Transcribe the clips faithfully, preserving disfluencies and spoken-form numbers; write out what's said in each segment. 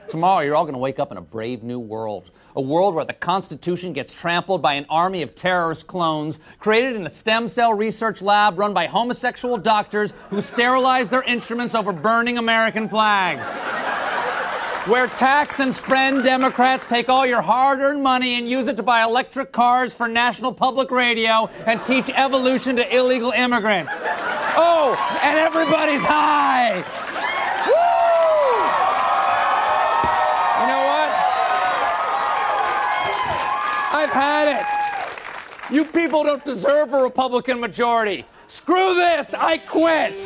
Tomorrow, you're all going to wake up in a brave new world. A world where the Constitution gets trampled by an army of terrorist clones created in a stem cell research lab run by homosexual doctors who sterilize their instruments over burning American flags. Where tax and spend Democrats take all your hard-earned money and use it to buy electric cars for National Public Radio and teach evolution to illegal immigrants. Oh, and everybody's high! Woo! You know what? I've had it. You people don't deserve a Republican majority. Screw this! I quit!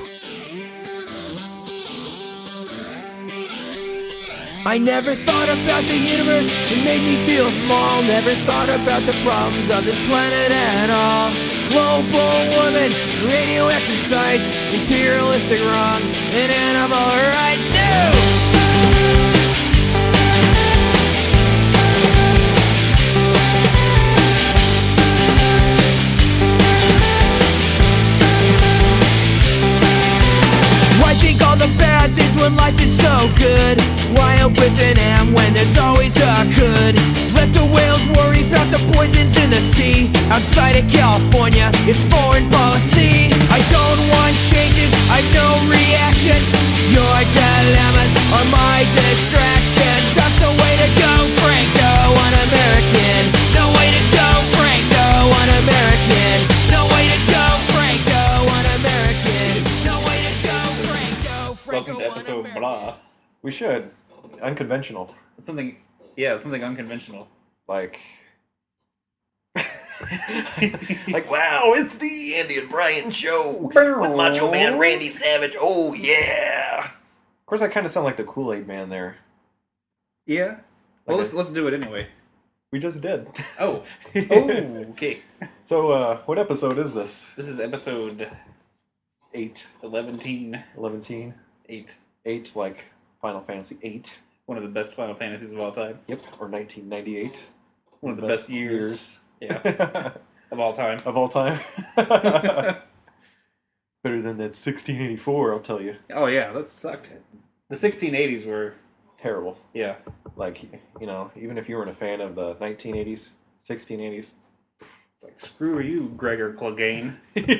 I never thought about the universe, it made me feel small. Never thought about the problems of this planet at all. Global warming, radioactive sites, imperialistic wrongs, and animal rights. No! Why think all the bad things when life is so good? Why up with an M when there's always a could? Let the whales worry about the poisons in the sea. Outside of California, it's foreign policy. I don't want changes, I've no reactions. Your dilemmas are my distractions. That's the way to go, Franco, un-American. No way to go, Franco, un-American. No way to go, Franco, un-American. No way to go, Franco, Franco, Welcome to episode blah. We should. Unconventional. Something, yeah, something unconventional. Like... like, wow, it's the Andy and Brian show with Macho Man Randy Savage. Oh, yeah. Of course, I kind of sound like the Kool-Aid Man there. Yeah. Well, Like let's a- let's do it anyway. We just did. Oh. Oh, okay. So, uh, what episode is this? This is episode Eight. eleven. Eleven. eight. Eight, like Final Fantasy eight. One of the best Final Fantasies of all time. Yep. Or nineteen ninety-eight. One of the best, years, years. Yeah. of all time. of all time. Better than that sixteen eighty-four, I'll tell you. Oh yeah, that sucked. The sixteen eighties were, Terrible. yeah. Like, you know, even if you weren't a fan of the nineteen eighties, sixteen eighties. It's like, screw you, Gregor Clegane.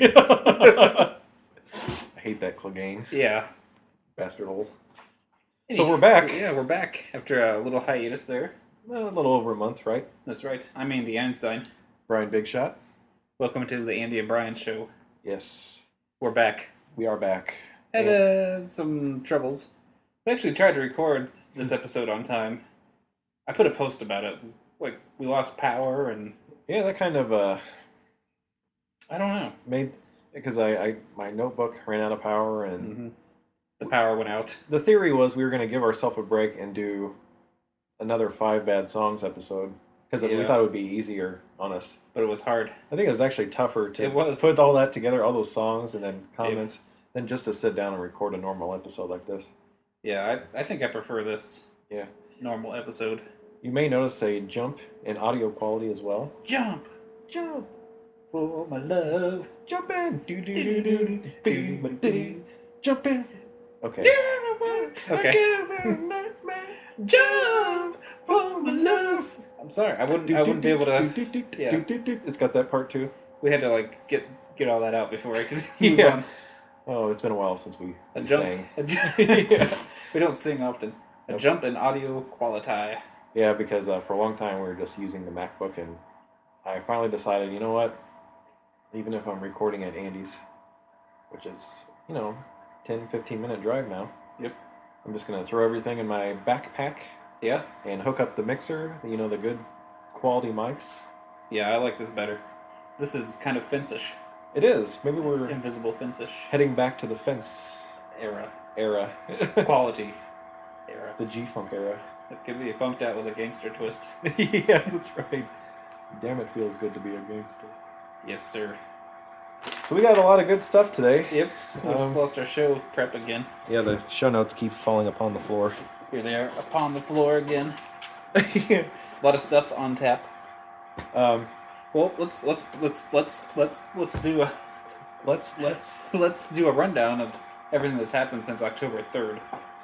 I hate that Clegane. Yeah. Bastard hole. So we're back. Yeah, we're back after a little hiatus there. Well, a little over a month, right? That's right. I'm Andy Einstein. Brian Big Shot. Welcome to the Andy and Brian show. Yes. We're back. We are back. Had And- uh, some troubles. We actually tried to record this episode on time. I put a post about it. Like, we lost power and... Yeah, that kind of uh, I don't know. made... Because I, I my notebook ran out of power, and Mm-hmm. The power went out. the theory was we were going to give ourselves a break and do another Five Bad Songs episode. Because we Yeah. thought it would be easier on us. But it was hard. I think it was actually tougher to It was. put all that together, all those songs and then comments, than just to sit down and record a normal episode like this. Yeah, I, I think I prefer this Yeah. normal episode. You may notice a jump in audio quality as well. Jump! Jump! For my love. Jump in! Do, do, do, do, do, do, do. Jump in! Okay. Okay. Jump for my love! I'm sorry. I wouldn't. I wouldn't be able to. Yeah. It's got that part too. We had to like get get all that out before I could move Yeah. on. Oh, it's been a while since we, A we jump. sang. A ju- Yeah. We don't sing often. A Nope. jump in audio quality. Yeah, because uh, for a long time we were just using the MacBook, and I finally decided, you know what? Even if I'm recording at Andy's, which is, you know, ten, fifteen minute drive now. Yep. I'm just going to throw everything in my backpack Yeah. and hook up the mixer, you know, the good quality mics. Yeah, I like this better. This is kind of fence-ish. It is. Maybe we're Invisible fence-ish heading back to the fence era. era. Quality era. The G-Funk era. It could be funked out with a gangster twist. Yeah, that's right. Damn, it feels good to be a gangster. Yes, sir. So we got a lot of good stuff today. Yep. We just Um, lost our show prep again. Yeah, the show notes keep falling upon the floor. Here they are upon the floor again. A lot of stuff on tap. um, Well, let's let's let's let's let's let's do a let's let's let's do a rundown of everything that's happened since October third.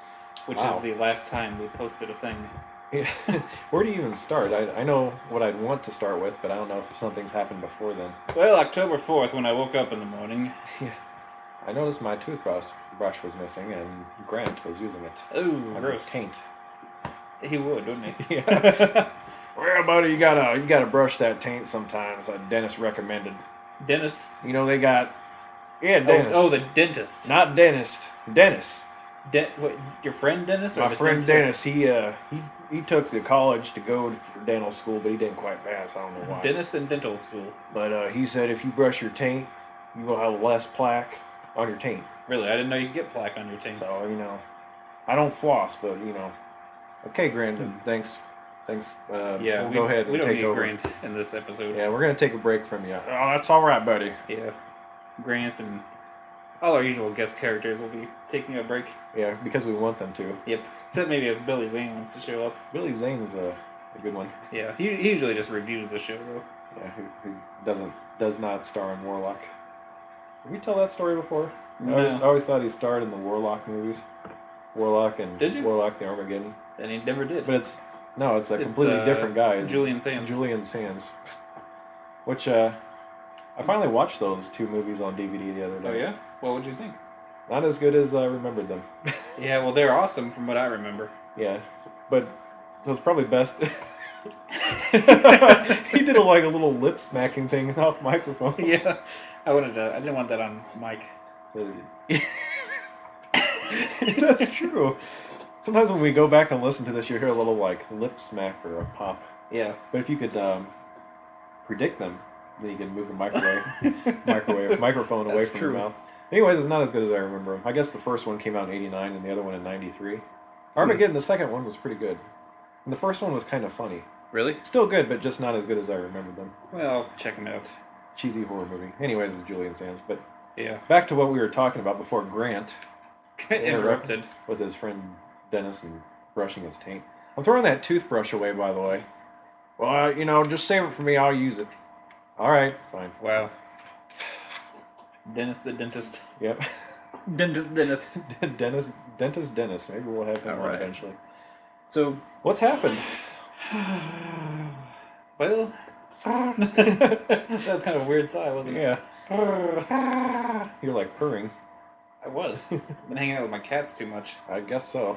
which Wow. is the last time we posted a thing. Yeah. Where do you even start? I, I know what I'd want to start with, but I don't know if something's happened before then. Well, October fourth, when I woke up in the morning. Yeah. I noticed my toothbrush brush was missing, and Grant was using it. Oh, And gross. his taint. He would, wouldn't he? Yeah. Well, buddy, you gotta you gotta brush that taint sometimes. Like Dennis recommended. Dennis? You know they got. Yeah, Oh, Dennis. oh, the dentist. Not dentist. Dennis. De- what, your friend Dennis? Or My the friend dentist? Dennis. He uh he he took the college to go for dental school, but he didn't quite pass. I don't know why. Dennis in dental school. But uh, he said if you brush your taint, you will have less plaque on your taint. Really? I didn't know you could get plaque on your teeth. So you know, I don't floss, but you know. Okay, Grandin. Thanks. Thanks. Uh, yeah, we'll we, go ahead and we don't take need over. Grant in this episode. Yeah, we're gonna take a break from you. Oh, that's all right, buddy. Yeah. Grant and all our usual guest characters will be taking a break. Yeah, because we want them to. Yep. Except maybe if Billy Zane wants to show up. Billy Zane is a, a good one. Yeah, he, he usually just reviews the show, though. Yeah, who, who doesn't does not star in Warlock. Did we tell that story before? No. I, always, I always thought he starred in the Warlock movies. Warlock and Did you? Warlock the Armageddon. And he never did. But it's no, it's a It's, completely uh, different guy. It's Julian Sands. Julian Sands. Which uh, I finally watched those two movies on D V D the other day. Oh, yeah? What would you think? Not as good as I remembered them. Yeah, well, they're awesome from what I remember. Yeah, but it was probably best. He did a, like a little lip smacking thing off microphone. Yeah. I wanted to, I didn't want that on mic. That's true. Sometimes when we go back and listen to this, you hear a little like lip smack or a pop. Yeah. But if you could um, predict them, then you can move the microwave, microwave microphone away That's from true. your mouth. Anyways, it's not as good as I remember them. I guess the first one came out in eighty-nine and the other one in ninety-three. Armageddon, the second one, was pretty good. And the first one was kind of funny. Really? Still good, but just not as good as I remembered them. Well, check them out. Cheesy horror movie. Anyways, it's Julian Sands. But Yeah. back to what we were talking about before Grant Interrupted. with his friend Dennis and brushing his taint. I'm throwing that toothbrush away, by the way. Well, uh, you know, just save it for me. I'll use it. All right, fine. Wow. Dennis the dentist. Yep. Dentist Dennis. Dennis, dentist Dennis. Maybe we'll have him All on right. eventually. So, What's happened? well, that was kind of a weird sigh, wasn't it? Yeah. You're like purring. I was. I've been hanging out with my cats too much. I guess so.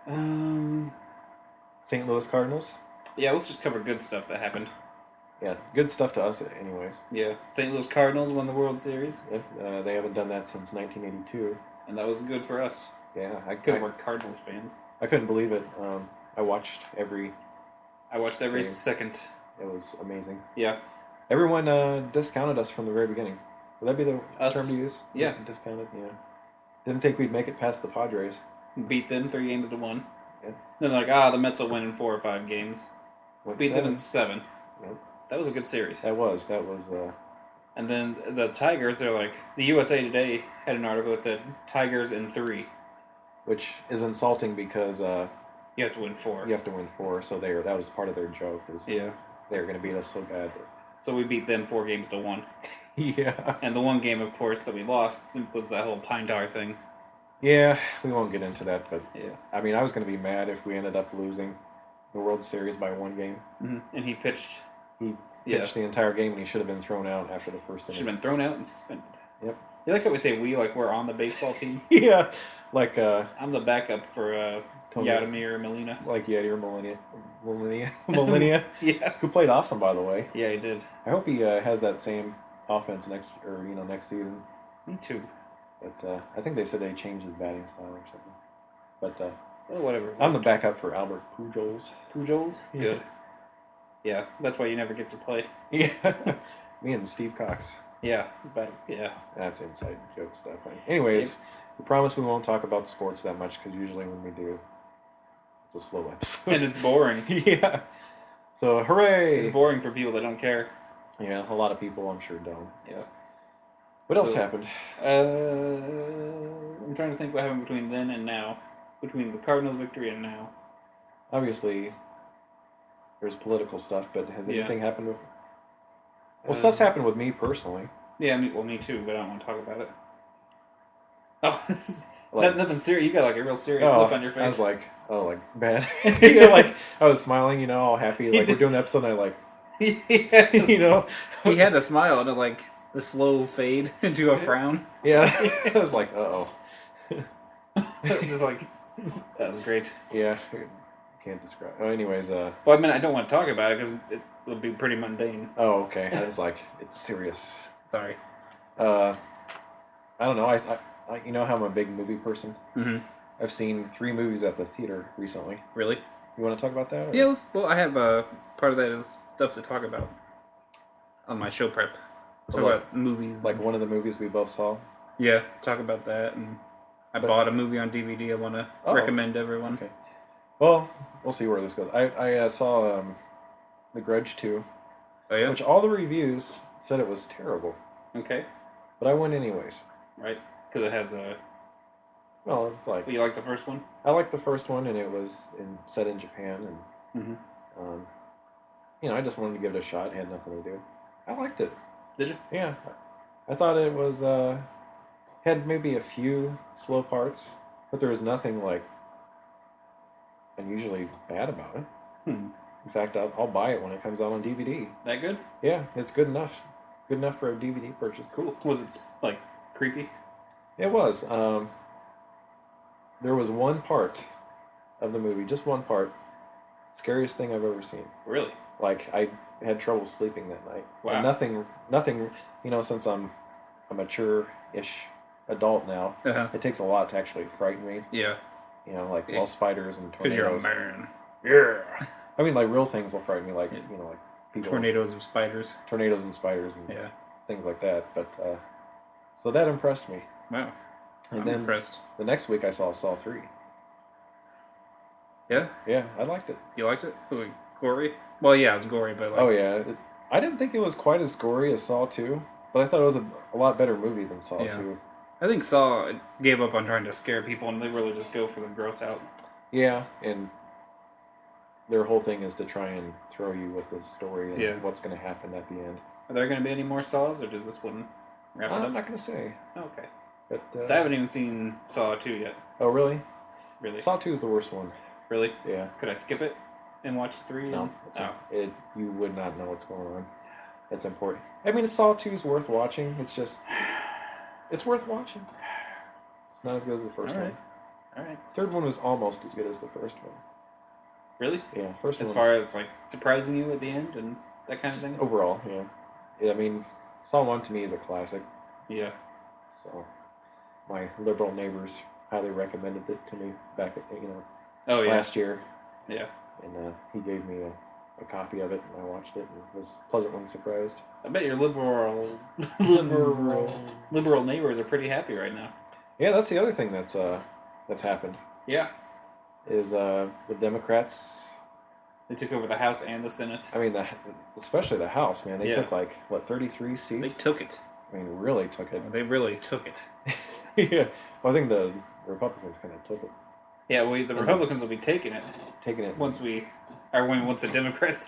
Um. Saint Louis Cardinals. Yeah, let's just cover good stuff that happened. Yeah, good stuff to us, anyways. Yeah, Saint Louis Cardinals won the World Series, Yep. Uh, they haven't done that since nineteen eighty-two. and that was good for us Yeah, I, because I, we're Cardinals fans. I couldn't believe it. Um, I watched every. I watched every Game. second. It was amazing. Yeah, Everyone uh, discounted us from the very beginning. Would that be the Us? term to use? Yeah. Discounted, yeah. Didn't think we'd make it past the Padres. beat them three games to one. Yeah. Then they're like, ah, the Mets will win in four or five games. Went Beat seven. them in seven. Yep. That was a good series. That was. That was. Uh, And then the Tigers, they're like, the U S A Today had an article that said, Tigers in three. which is insulting because uh, You have to win four. you have to win four, so they were, that was part of their joke. Is Yeah. they were going to beat us so bad. So we beat them four games to one. Yeah. And the one game, of course, that we lost was that whole Pine Tar thing. Yeah, we won't get into that, but Yeah. I mean, I was going to be mad if we ended up losing the World Series by one game. Mm-hmm. And he pitched. He Yeah. pitched the entire game, and he should have been thrown out after the first Should inning. have been thrown out and suspended. Yep. You like how we say we, like we're on the baseball team? Yeah, like uh, I'm the backup for uh, Tony. Yadomir Molina. like Yeti or Millennia, Millennia, Millennia, Yeah. who played awesome, by the way. Yeah, he did. I hope he uh, has that same offense next, or you know, next season. Me too. But uh, I think they said they changed his batting style or something. But uh, Well, whatever. I'm the backup for Albert Pujols. Pujols? Yeah. Good. Yeah, that's why you never get to play. Yeah, me and Steve Cox. Yeah, but yeah. That's inside joke stuff. Anyways, we promise we won't talk about sports that much because usually when we do, it's a slow episode. And it's boring. Yeah. So hooray! It's boring for people that don't care. Yeah, a lot of people I'm sure don't. Yeah. What else So- happened? Uh, I'm trying to think what happened between then and now. Between the Cardinals' victory and now. Obviously, there's political stuff, but has Yeah. anything happened with? Well, Uh, stuff's happened with me personally. Yeah, me, well, me too, but I don't want to talk about it. Oh, Like, No- nothing serious. You got like a real serious oh, look on your face. I was like, oh, like bad. Yeah, like I was smiling, you know, all happy. Like we're doing the episode, and I like, Yes. you know, He had a smile and a, like the slow fade into a frown. yeah. I was like, uh oh. Just like that was great. Yeah, can't describe. Oh, anyways, uh. Well, I mean, I don't want to talk about it because it will be pretty mundane. Oh, okay. I was like, it's serious. Sorry. Uh, I don't know. I, I, I you know how I'm a big movie person. Mm-hmm. I've seen three movies at the theater recently. Really? You want to talk about that? or- Yeah. Let's, well, I have uh, part of that is stuff to talk about on my show prep. Talk Like- about movies. Like one of the movies we both saw. yeah, talk about that. And I But- bought a movie on D V D. I want to Oh. recommend to everyone. Okay. Well, we'll see where this goes. I I uh, saw um, The Grudge two, Oh yeah. which all the reviews said it was terrible, Okay. but I went anyways. Right. Because it has a. Well, it's like You like the first one? I liked the first one, and it was in, set in Japan, and Mm-hmm. um, you know, I just wanted to give it a shot. It had nothing to do. I liked it. Did you? Yeah, I thought it was uh, had maybe a few slow parts, but there was nothing like unusually bad about it. Hmm. In fact, I'll, I'll buy it when it comes out on D V D. That good? Yeah, it's good enough. Good enough for a D V D purchase. Cool. Was it like creepy? It was. Um, there was one part of the movie, just one part, scariest thing I've ever seen. Really? Like I had trouble sleeping that night. Wow. And nothing, nothing. You know, since I'm a mature-ish adult now, Uh-huh. it takes a lot to actually frighten me. Yeah. You know, like Yeah. well, spiders and Because you're a tornadoes. man. Yeah. I mean, like real things will frighten me, like Yeah. you know, like people, Tornadoes of spiders. tornadoes and spiders and Yeah. things like that. But uh, so that impressed me. Wow. And I'm then impressed. the next week I saw Saw three. Yeah? Yeah, I liked it. You liked it? Was it gory? Well, yeah, it was gory, but like... Oh yeah, it, I didn't think it was quite as gory as Saw two, but I thought it was a, a lot better movie than Saw Yeah. two. I think Saw gave up on trying to scare people, and they really just go for the gross out. Yeah, and their whole thing is to try and throw you with the story and Yeah. what's going to happen at the end. Are there going to be any more Saws, or does this one wrap it I'm up? not going to say, Okay. but uh, So I haven't even seen Saw two yet. oh really? Really? Saw two is the worst one. Really? Yeah. Could I skip it and watch three? No, and- it's Oh. it you would not know what's going on. It's important. I mean, Saw two is worth watching. It's just it's worth watching. It's not as good as the first All right. one. All right. Third one was almost as good as the first one. Really? Yeah, first As one far was, as like surprising you at the end and that kind of thing? overall, yeah. yeah. I mean, Saw one to me is a classic. Yeah. So my liberal neighbors highly recommended it to me back at you know Oh yeah. last year, Yeah. and uh, he gave me a, a copy of it, and I watched it and was pleasantly surprised. I bet your liberal, liberal, liberal neighbors are pretty happy right now. Yeah, that's the other thing that's uh that's happened Yeah. is uh the Democrats. They took over the House and the Senate. I mean, the especially the House, man. They Yeah. took like what thirty-three They seats. took it. I mean, really took it. They really took it. Yeah, well, I think the Republicans kind of took it, Yeah, we the Republicans will be taking it taking it. once we, or when once the Democrats.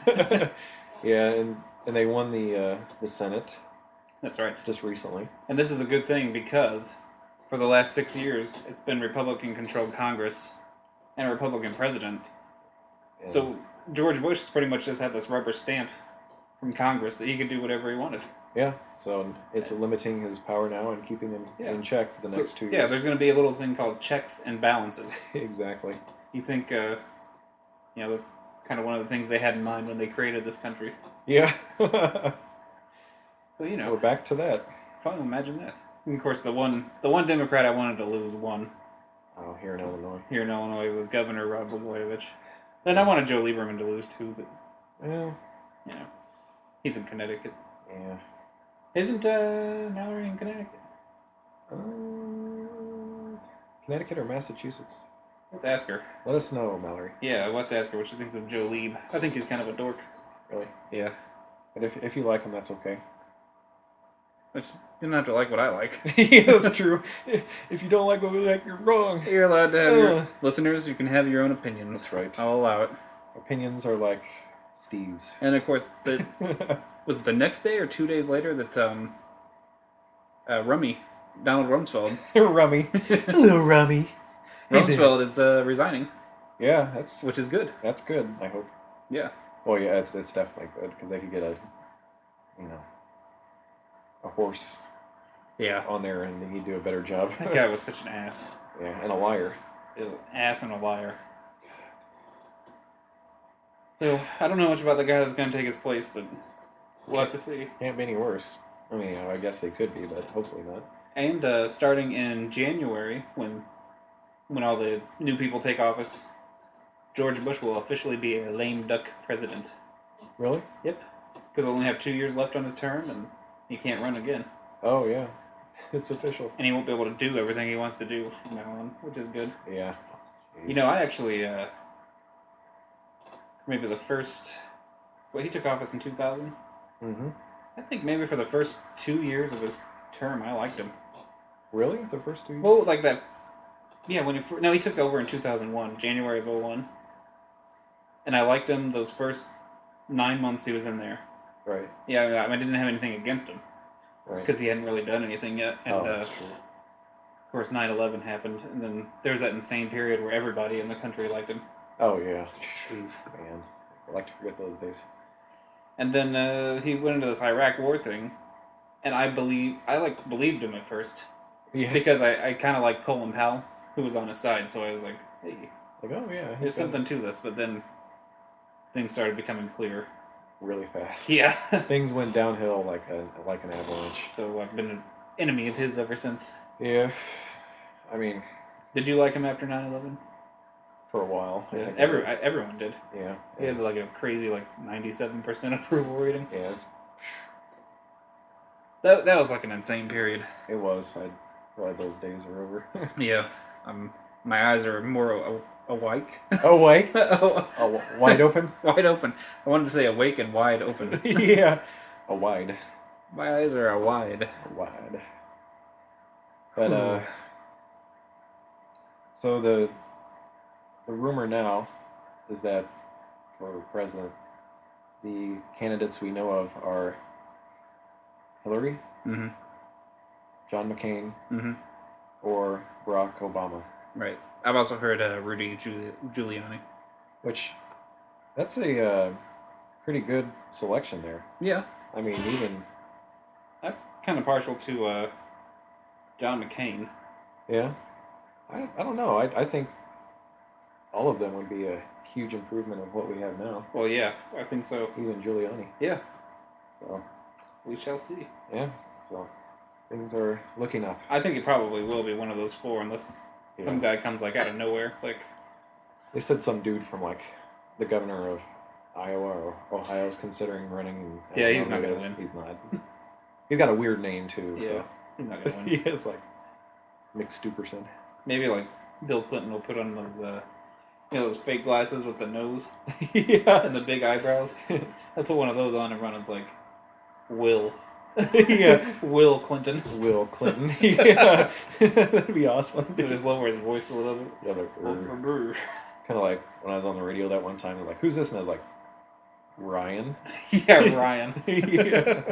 Yeah, and and they won the uh, the Senate That's right. just recently. And this is a good thing because for the last six years, it's been Republican-controlled Congress and a Republican president. And So George Bush has pretty much just had this rubber stamp from Congress that he could do whatever he wanted. yeah, so it's limiting his power now and keeping him Yeah. in check for the So, next two yeah, years. there's going to be a little thing called checks and balances. Exactly. You think, uh, you know, that's kind of one of the things they had in mind when they created this country. Yeah. So, you know, We're back to that. fun, imagine that. And of course, the one the one Democrat I wanted to lose won Oh, here in Illinois. here in Illinois with Governor Rod Blagojevich. Then I wanted Joe Lieberman to lose too, but, Well, you know, he's in Connecticut. yeah. Isn't uh, Mallory in Connecticut? Um, Connecticut or Massachusetts? Let's ask her. Let us know, Mallory. Yeah, I'll have to ask her what she thinks of Joe Lieb. I think he's kind of a dork. Really. Yeah. But if if you like him, that's okay. Which you don't have to like what I like. Yeah, that's true. If you don't like what we like, you're wrong. You're allowed to have your Ugh. listeners. You can have your own opinions. That's right. I'll allow it. Opinions are like Steve's. And of course, the was it the next day or two days later that um, uh, Rummy Donald Rumsfeld. Rummy. Hello, Rummy. Rumsfeld is uh, resigning, Yeah, that's which is good. that's good. I hope. Yeah. Well, yeah, it's it's definitely good because they could get a, you know, a horse Yeah. on there and he'd do a better job. That guy was such an ass. Yeah, and a liar. He was an ass and a liar. So, I don't know much about the guy that's going to take his place, but we'll have to see. Can't be any worse. I mean, I guess they could be, but hopefully not. And uh, starting in January, when when all the new people take office, George Bush will officially be a lame duck president. Really? Yep. Because he'll only have two years left on his term, and he can't run again. Oh, yeah. It's official. And he won't be able to do everything he wants to do from now on, which is good. Yeah. You know, I actually, uh, maybe the first, well, he took office in two thousand. Mm-hmm. I think maybe for the first two years of his term, I liked him. Really? The first two years? Well, like that, yeah, when he, fir- no, he took over in two thousand one, January of oh one. And I liked him those first nine months he was in there. Right. Yeah, I, mean, I didn't have anything against him, Right. because he hadn't really done anything yet. And, oh, uh, that's true. of course, nine eleven happened, and then there was that insane period where everybody in the country liked him. Oh, yeah. Jeez, man. I like to forget those days. And then uh, he went into this Iraq war thing, and I believe I like believed him at first Yeah. because I, I kind of liked Colin Powell, who was on his side. So I was like, hey, Like, oh, yeah. there's he's got something to this. But then things started becoming clear. really fast. Yeah. Things went downhill like a like an avalanche. So I've been an enemy of his ever since. Yeah. I mean, Did you like him after nine eleven? for a while. I Yeah, think every I, everyone did. Yeah. He had it's- like a crazy like ninety-seven percent approval rating. Yeah, it's, That that was like an insane period. it was. I'm glad those days are over. Yeah. Um, my eyes are more a- awake. oh, wait. Oh, Oh, wide open? wide open. I wanted to say awake and wide open. yeah. A wide. My eyes are a wide. Wide. But, uh... So the... The rumor now is that for president, the candidates we know of are Hillary, Mm-hmm. John McCain, Mm-hmm. or Barack Obama. Right. I've also heard uh, Rudy Giuli- Giuliani. Which, that's a uh, pretty good selection there. Yeah. I mean, even... I'm kind of partial to uh, John McCain. Yeah. I, I don't know. I, I think all of them would be a huge improvement of what we have now. Well, yeah, I think so. Even Giuliani. Yeah. So, We shall see. yeah. So, things are looking up. I think it probably will be one of those four unless Yeah. some guy comes like out of nowhere. Like, They said some dude from, like, the governor of Iowa or Ohio is considering running. And I Yeah, don't he's know not who it gonna is. win. He's not. He's got a weird name, too. yeah, So. he's not gonna win. Yeah, it's like Mick Stuperson. Maybe like Bill Clinton will put on those, uh, you know, those fake glasses with the nose yeah. and the big eyebrows. I'll put one of those on and run as like Will. yeah. Will Clinton. Will Clinton. yeah. That'd be awesome. He'll just lower his voice a little bit. Yeah, like, Kind kind of like when I was on the radio that one time, they're like, "Who's this?" And I was like, "Ryan." Yeah, Ryan. yeah.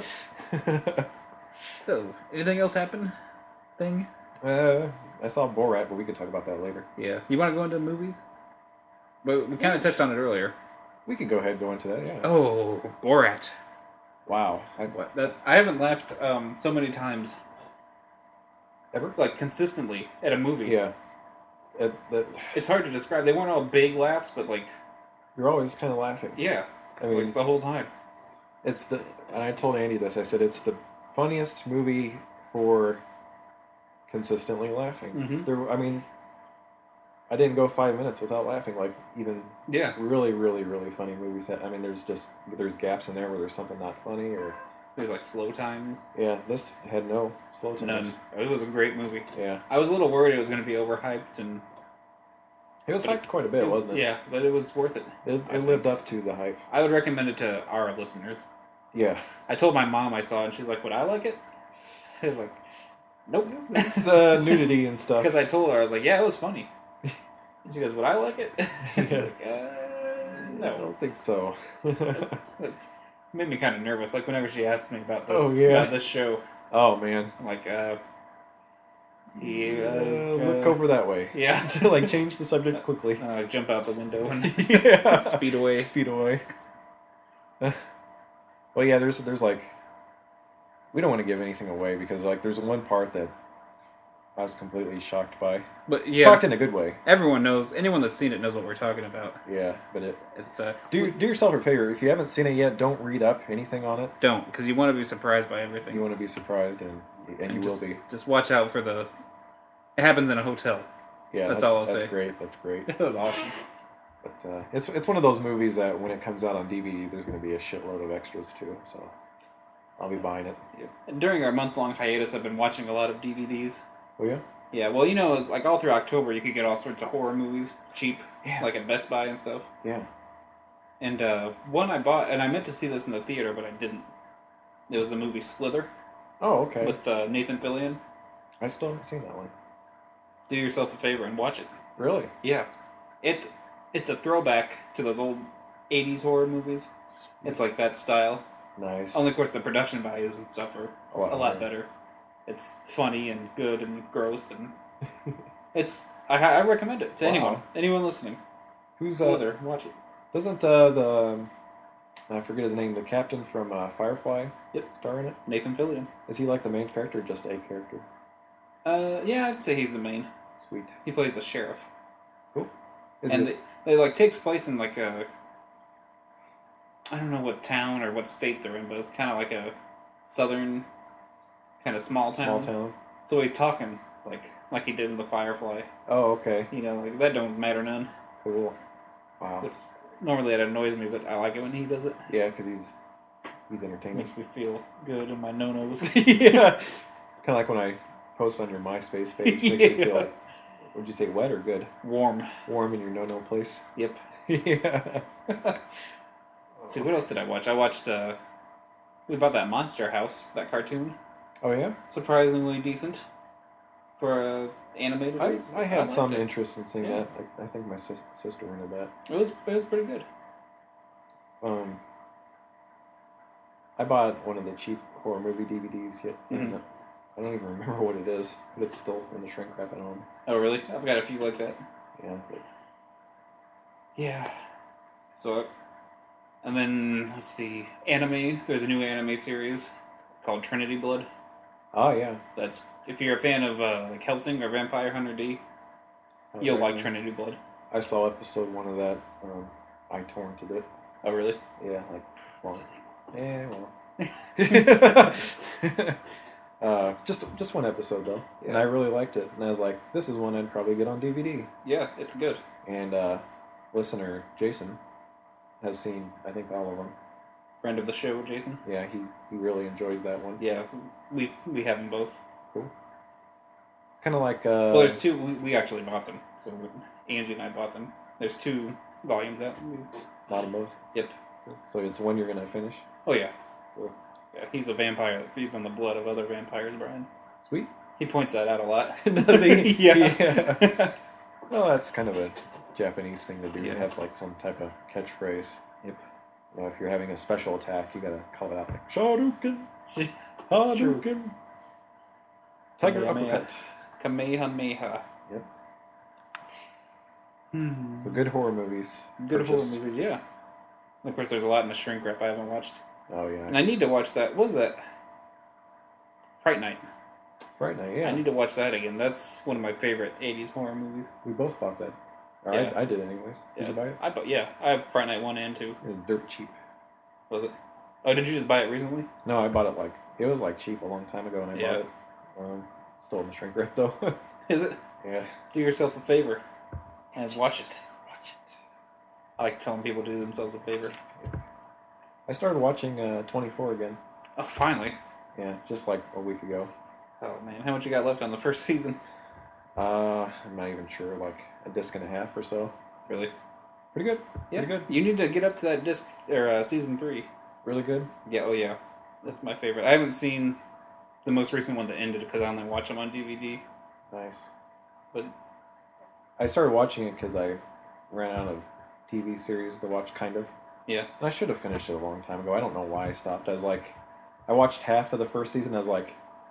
Oh, anything else happen? Thing? uh, I saw Borat, but we could talk about that later. Yeah. You want to go into movies? But we kind of touched on it earlier. We could go ahead and go into that. Yeah. Oh, Borat. Wow. I, What? That I haven't laughed um, so many times, ever? like consistently at a movie. Yeah. It, that, It's hard to describe. They weren't all big laughs, but like, you're always kind of laughing. yeah, I mean, like the whole time. it's the. And I told Andy this. I said it's the funniest movie for consistently laughing. Mhm. There. I mean, I didn't go five minutes without laughing. Like even Yeah. really, really, really funny movies. I mean, there's just there's gaps in there where there's something not funny, or There's like slow times. yeah, this had no slow times. None. It was a great movie. Yeah, I was a little worried it was going to be overhyped, and it was hyped quite a bit, wasn't it? Yeah, but it was worth it. it, I it lived up to the hype. I would recommend it to our listeners. Yeah, I told my mom I saw it, and she's like, "Would I like it?" I was like, "Nope." it's the nudity and stuff. Because I told her, I was like, "Yeah, it was funny." And she goes, "Would I like it?" I was like, uh, I "No." don't think so. It's made me kind of nervous. Like whenever she asked me about this, Oh, yeah. about this show, oh man, I'm like, uh, Yeah, Uh, uh, look over that way. Yeah. Like, change the subject quickly. Uh, jump out the window and Yeah. speed away. Speed away. Well, yeah, there's, there's like... We don't want to give anything away because, like, there's one part that I was completely shocked by. But yeah, Shocked in a good way. everyone knows. Anyone that's seen it knows what we're talking about. Yeah, but it... It's uh, Do, do yourself a favor. If you haven't seen it yet, don't read up anything on it. don't because you want to be surprised by everything. You want to be surprised, and and you just, will be. Just watch out for the. It happens in a hotel. Yeah, that's that's, all I'll that's say. great. That's great. That was awesome. But uh, it's it's one of those movies that when it comes out on D V D, there's going to be a shitload of extras too. So I'll be buying it. And during our month-long hiatus, I've been watching a lot of D V Ds. Oh yeah. Yeah, well, you know, it's like all through October, you could get all sorts of horror movies cheap, Yeah. like at Best Buy and stuff. Yeah. And uh, one I bought, and I meant to see this in the theater, but I didn't. It was the movie Slither Oh okay. with uh, Nathan Fillion. I still haven't seen that one. Do yourself a favor and watch it. Really? Yeah, it it's a throwback to those old eighties horror movies. It's like that style. Nice. Only, of course, the production values and stuff are A lot a lot higher. better. It's funny and good and gross, and it's I, I recommend it to Wow. anyone, anyone listening. Who's uh, Slither, watch it. Doesn't uh, the I forget his name, the captain from uh, Firefly, Yep. star in it? Nathan Fillion. Is he like the main character or just a character? Uh, yeah, I'd say he's the main. Sweet. He plays the sheriff, Cool. Is and it? they, they like takes place in like a I don't know what town or what state they're in, but it's kind of like a southern kind of small town. Small town. So he's talking like like he did in the Firefly. Oh okay. You know, like that don't matter none. Cool. Wow. Which normally it annoys me, but I like it when he does it. Yeah, because he's he's It entertaining. makes me feel good in my no-nos. Yeah. Kind of like when I post on your MySpace page, makes me feel Yeah. like, would you say wet or good? Warm. Warm in your no-no place. Yep. Yeah. Let's see, what else did I watch? I watched, uh, we bought that Monster House, that cartoon. Oh yeah. Surprisingly decent for uh, animated. I, It I had liked some it. interest in seeing Yeah. that. Like, I think my sis- sister rented that. It was, it was pretty good. Um, I bought one of the cheap horror movie D V Ds. Yet Mhm. I don't even remember what it is, but it's still in the shrink wrap at home. Oh, really? I've got a few like that. Yeah. But Yeah. So, and then, let's see, anime. There's a new anime series called Trinity Blood. oh yeah. That's, if you're a fan of, uh, like Helsing or Vampire Hunter D, I you'll like reckon. Trinity Blood. I saw episode one of that. Um, I torrented it. Oh, really? Yeah, like, well, yeah, well. uh, just just one episode though, and Yeah. I really liked it. And I was like, this is one I'd probably get on D V D. Yeah, it's good. And uh, listener Jason has seen, I think, all of them. Friend of the show, Jason. Yeah, he, he really enjoys that one. Yeah, we we have them both. Cool. Kind of like uh, Well, there's two. We, we actually bought them. So Angie and I bought them. There's two volumes out. We- bought them both. Yep. So it's one you're gonna finish. Oh yeah. Cool. Yeah, he's a vampire that feeds on the blood of other vampires, Brian. Sweet. He points that out a lot. Does he? Yeah. Yeah. Well, that's kind of a Japanese thing to do. Yeah. It has like some type of catchphrase. Yep. You know, if you're having a special attack, you gotta call it out like Shoryuken, That's true. Hadouken, Tiger Kamehameha. Uppercut. Kamehameha. Yep. Hmm. So good horror movies. Good Purchased. horror movies, yeah. And of course, there's a lot in the shrink wrap I haven't watched. Oh yeah. And I need to watch that. What was that? Fright Night. Fright Night. Yeah. I need to watch that again. That's one of my favorite eighties horror movies. We both bought that. Or Yeah. I, I did anyways. Did Yeah, you buy it's- it? I bought, yeah, I have Fright Night one and two. It was dirt cheap. Was it? Oh, did you just buy it recently? No, I bought it like it was like cheap a long time ago, and I Yeah. bought it. Um, still in the shrink wrap though. Is it? Yeah. Do yourself a favor and watch it. Watch it. I like telling people to do themselves a favor. I started watching uh, twenty-four again. Oh, finally. Yeah, just like a week ago. Oh, man. How much you got left on the first season? Uh, I'm not even sure, like a disc and a half or so. Really? Pretty good. Yeah. Pretty good. You need to get up to that disc, or uh, season three. Really good. Yeah, oh yeah. That's my favorite. I haven't seen the most recent one that ended because I only watch them on D V D. Nice. But I started watching it because I ran out of T V series to watch, kind of. yeah. And I should have finished it a long time ago. I don't know why I stopped. I was like, I watched half of the first season. I was like,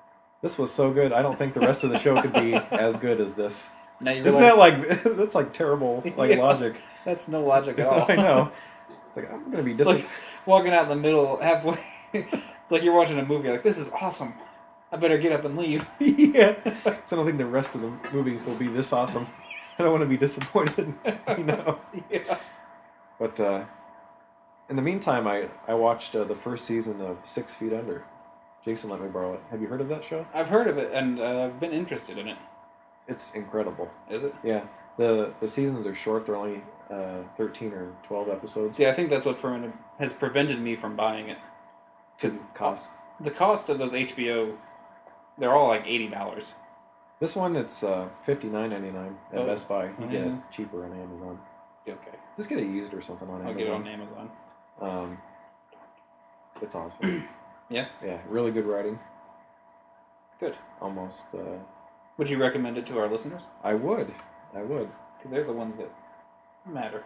this was so good. I don't think the rest of the show could be as good as this. Now you Isn't realize, that like that's like terrible like Yeah. logic? that's no logic at all. I know. It's like I'm gonna be It's dis- like walking out in the middle, halfway. It's like you're watching a movie. Like, this is awesome. I better get up and leave. yeah. So I don't think the rest of the movie will be this awesome. I don't want to be disappointed. You know. Yeah. But uh, in the meantime, I I watched uh, the first season of Six Feet Under. Jason let me borrow it. Have you heard of that show? I've heard of it, and uh, I've been interested in it. It's incredible. Is it? Yeah. The the seasons are short. They're only uh, thirteen or twelve episodes. See, I think that's what prevented, has prevented me from buying it. Because cost. The cost of those H B O, they're all like eighty dollars. This one, it's uh, fifty-nine ninety-nine at Oh. Best Buy. You get it Yeah. cheaper on Amazon. Okay. Just get it used or something on I'll Amazon. get it on Amazon. Um, it's awesome. Yeah? Yeah, really good writing. Good. Almost. Uh, Would you recommend it to our listeners? I would. I would. Because they're the ones that matter.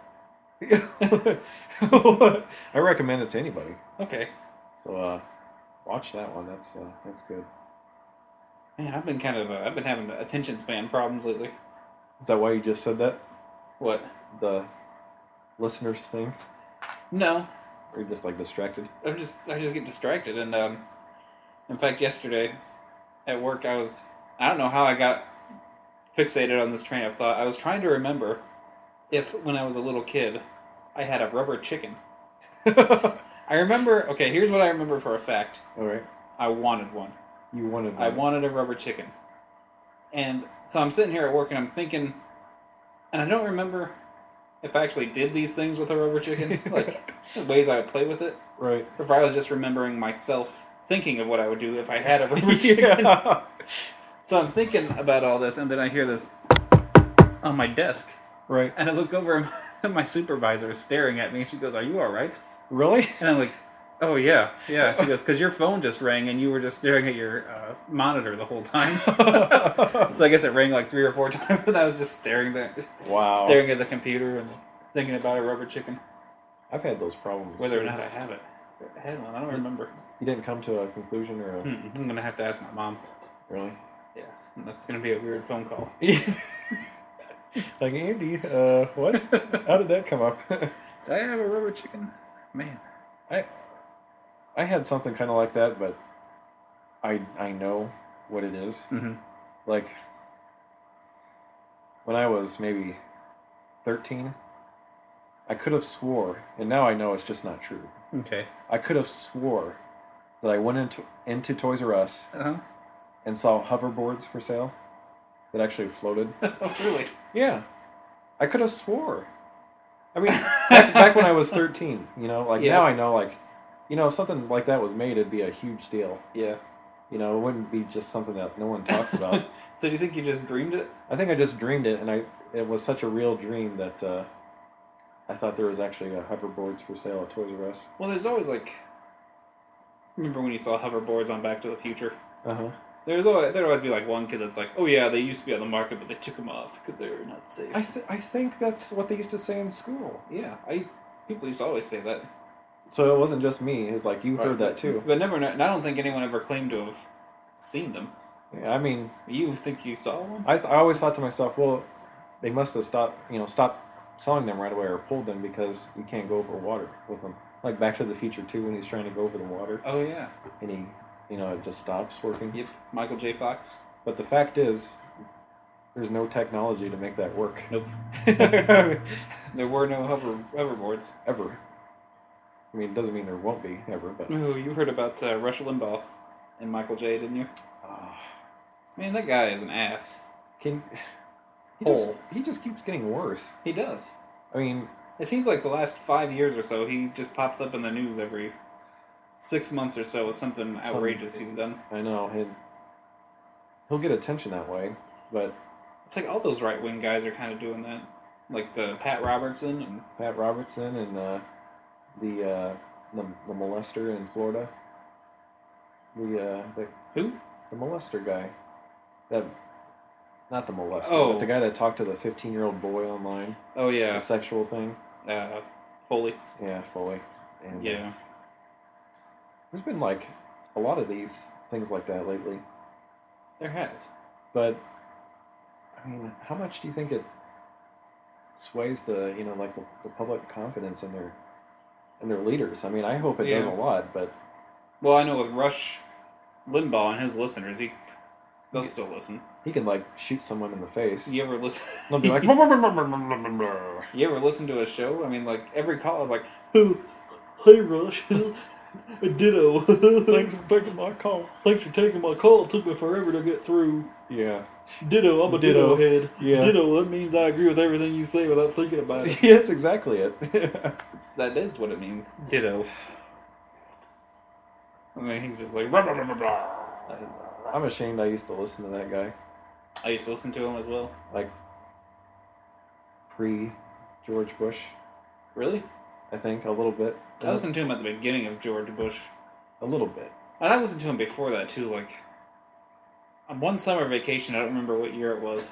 I recommend it to anybody. Okay. So uh, watch that one. That's uh, that's good. Man, I've been kind of, uh, I've been having attention span problems lately. Is that why you just said that? What? The listeners thing? No. Or you just like distracted? I'm just, I just get distracted. And, um, in fact, yesterday at work, I was, I don't know how I got fixated on this train of thought. I was trying to remember if, when I was a little kid, I had a rubber chicken. I remember, okay, here's what I remember for a fact. All right. I wanted one. You wanted. I one. wanted a rubber chicken. And so I'm sitting here at work and I'm thinking, and I don't remember if I actually did these things with a rubber chicken, like the ways I would play with it, Right. or if I was just remembering myself thinking of what I would do if I had a rubber chicken. Yeah. So I'm thinking about all this, and then I hear this on my desk, Right. and I look over, and my supervisor is staring at me, and she goes, "Are you all right?" Really? And I'm like, "Oh yeah, yeah." She goes, "Because your phone just rang, and you were just staring at your uh, monitor the whole time." So I guess it rang like three or four times, and I was just staring there, Wow. staring at the computer and thinking about a rubber chicken. I've had those problems. Whether or too. not I have it, I had one. I don't remember. You didn't come to a conclusion or a. Mm-mm. I'm gonna have to ask my mom. Really? Yeah, and that's gonna be a weird phone call. Like, Andy, uh, what? How did that come up? Did I have a rubber chicken? Man. I I had something kind of like that, but I I know what it is. Mm-hmm. Like, when I was maybe thirteen, I could have swore, and now I know it's just not true. Okay. I could have swore that I went into into Toys R Us Uh-huh. and saw hoverboards for sale that actually floated. Oh, really? Yeah, I could have swore. I mean, back, back when I was thirteen, you know, like Yeah. now I know, like, you know, if something like that was made, it'd be a huge deal. Yeah. You know, it wouldn't be just something that no one talks about. So do you think you just dreamed it? I think I just dreamed it, and I it was such a real dream that uh, I thought there was actually a hoverboards for sale at Toys R Us. Well, there's always like... Remember when you saw hoverboards on Back to the Future? Uh huh. There's always, there'd always be like one kid that's like, oh yeah, they used to be on the market, but they took them off because they were not safe. I th- I think that's what they used to say in school. Yeah, I people used to always say that. So it wasn't just me. It's like you heard that too. But never, I don't think anyone ever claimed to have seen them. Yeah, I mean, You think you saw one? I, th- I always thought to myself, well, they must have stopped, you know, stopped selling them right away or pulled them because you can't go over water with them. Like Back to the Future two, when he's trying to go over the water Oh yeah. and he, you know, it just stops working. Yep. Michael J. Fox. But the fact is, there's no technology to make that work. Nope. Ever. There were no hover hoverboards. I mean, it doesn't mean there won't be ever, but Ooh, you heard about uh, Rush Limbaugh and Michael J. Didn't you? uh, Man, that guy is an ass. can he just, Hole. he just keeps getting worse. He does. I mean, It seems like the last five years or so, he just pops up in the news every six months or so with something outrageous he's done. I know he'll, he'll get attention that way, but It's like all those right wing guys are kind of doing that, like the Pat Robertson and Pat Robertson and uh, the, uh, the the molester in Florida, the uh, the who? the molester guy, that not the molester, Oh. but the guy that talked to the fifteen-year-old boy online, Oh the yeah, sexual thing. uh, Foley. Yeah, Foley. And, uh, Yeah. there's been like a lot of these things like that lately. There has. But I mean, how much do you think it sways the you know like the, the public confidence in their in their leaders? I mean, I hope it Yeah. does a lot, but Well, I know with Rush Limbaugh and his listeners, he they'll still listen. he could like shoot someone in the face. You ever listen? They'll be like, "Blah, blah, blah, blah, blah, blah, blah, blah." You ever listen to a show? I mean, like every call is like, "Oh, hey Rush, ditto. Thanks for taking my call. Thanks for taking my call. It took me forever to get through. Yeah. Ditto. I'm a Ditto. ditto, head. Yeah. Ditto. That means I agree with everything you say without thinking about it. Yeah, that's exactly it. That is what it means. Ditto. I mean, he's just like blah blah blah blah blah. I'm ashamed I used to listen to that guy. I used to listen to him as well. Like, pre George Bush, Really? I think, a little bit. I listened to him at the beginning of George Bush. A little bit. And I listened to him before that too, like on one summer vacation, I don't remember what year it was.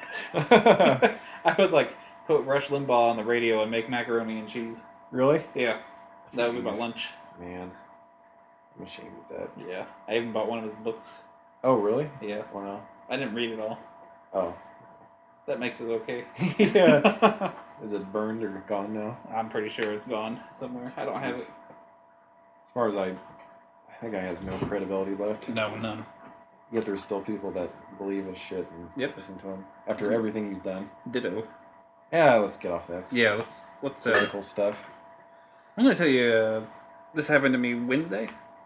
I would like put Rush Limbaugh on the radio and make macaroni and cheese. Really? Yeah. That would be my Jeez. lunch. Man, I'm ashamed of that. Yeah. I even bought one of his books. Oh, really? Yeah. Wow. I didn't read it all. Oh. That makes it okay. Yeah. Is it burned or gone now? I'm pretty sure it's gone somewhere. I don't have As it. far as I, that guy has no credibility left. No, none. Yet there's still people that believe his shit and Yep. listen to him after everything he's done. Ditto. Yeah, let's get off that. Yeah, let's let's uh, Political stuff. I'm gonna tell you, uh, this happened to me Wednesday.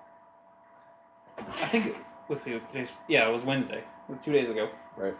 I think, it, let's see, today's, yeah, it was Wednesday. It was two days ago. Right.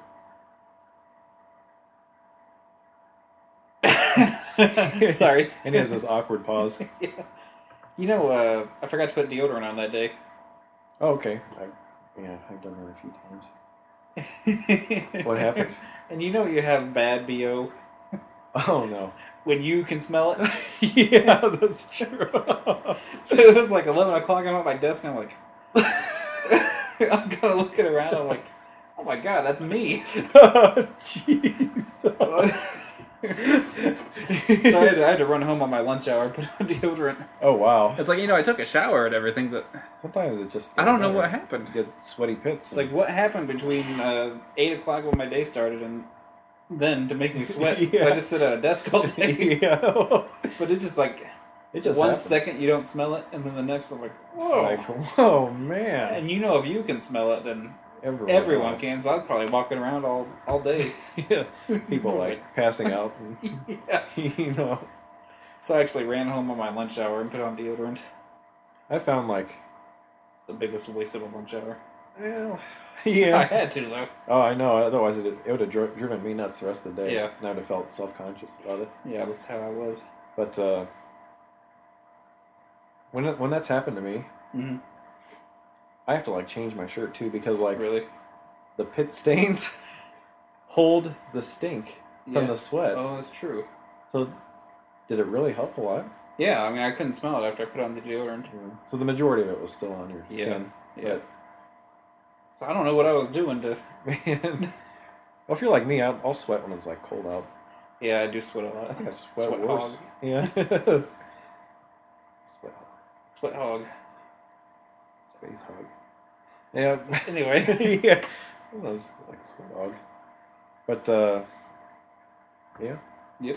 Sorry. And he has this awkward pause. Yeah. You know, uh, I forgot to put deodorant on that day. Oh, okay. I, yeah, I've done that a few times. What happened? And you know you have bad B O Oh, no. when you can smell it? Yeah, that's true. So it was like eleven o'clock, I'm at my desk, and I'm like... I'm kind of looking around, I'm like, oh my god, that's me. Oh, jeez. So I had, to, I had to run home on my lunch hour and put on deodorant. Oh, wow. It's like, you know, I took a shower and everything, but Sometimes it just... I don't know what happened. You get sweaty pits. It's like, what happened between uh, eight o'clock when my day started and then to make me sweat? So Yeah. I just sit at a desk all day. Yeah. But it just like, It just one happens. second you don't smell it, and then the next I'm like, It's whoa. like, whoa, man. And you know if you can smell it, then Everyone, everyone else. can. So I was probably walking around all, all day. Yeah. People like passing out. And, Yeah. you know. So I actually ran home on my lunch hour and put on deodorant. I found like, The biggest waste of a lunch hour. well, I yeah. had to, though. Oh, I know. Otherwise, it, it would have dri- driven me nuts the rest of the day. Yeah. And I would have felt self-conscious about it. Yeah, that's how I was. But uh, when it, when that's happened to me, Mm-hmm. I have to like change my shirt too because like Really? the pit stains hold the stink Yeah. from the sweat. Oh, that's true. So did it really help a lot? Yeah, I mean, I couldn't smell it after I put on the deodorant. Yeah. So the majority of it was still on your Yeah. skin. Yeah. So I don't know what I was doing to... But, man, well, if you're like me, I'll, I'll sweat when it's like cold out. Yeah, I do sweat a lot. I think I sweat, Sweat worse. hog. Yeah. sweat hog. Sweat hog. Space hog. Yeah. Anyway. yeah. It was like sweat hog. But uh, yeah. Yep.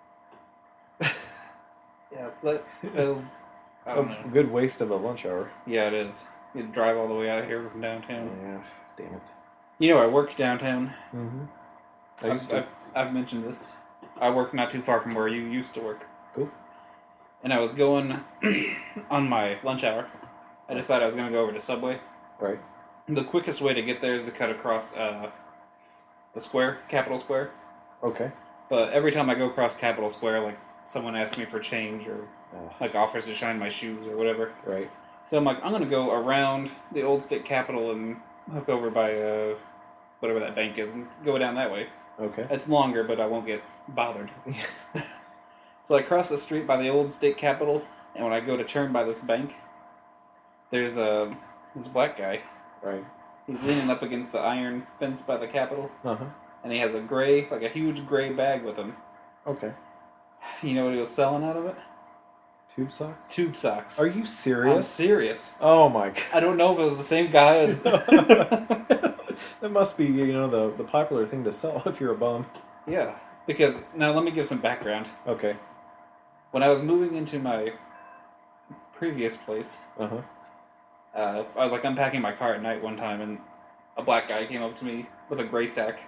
Yeah, it's that... That was... I don't A know. good waste of a lunch hour. Yeah, it is. You drive all the way out here from downtown. Yeah. Damn it. You know, I work downtown. Mm-hmm. I I've, used to. I've, I've mentioned this. I work not too far from where you used to work. Cool. And I was going on my lunch hour. I decided I was going to go over to Subway. Right. The quickest way to get there is to cut across uh, the square, Capitol Square. Okay. But every time I go across Capitol Square, like, someone asks me for change or, Uh, like, offers to shine my shoes or whatever. right. So I'm like, I'm going to go around the old state capitol and hook over by uh, whatever that bank is and go down that way. Okay. It's longer, but I won't get bothered. So I cross the street by the old state capitol, and when I go to turn by this bank, there's a this black guy. Right. He's leaning up against the iron fence by the capitol, Uh huh. and he has a gray, like a huge gray bag with him. Okay. You know what he was selling out of it? Tube socks? Tube socks. Are you I'm serious? serious. Oh my god. I don't know if it was the same guy as... That must be, you know, the, the popular thing to sell if you're a bum. Yeah, because now let me give some background. Okay. When I was moving into my previous place, Uh-huh. uh, I was like unpacking my car at night one time, and a black guy came up to me with a gray sack.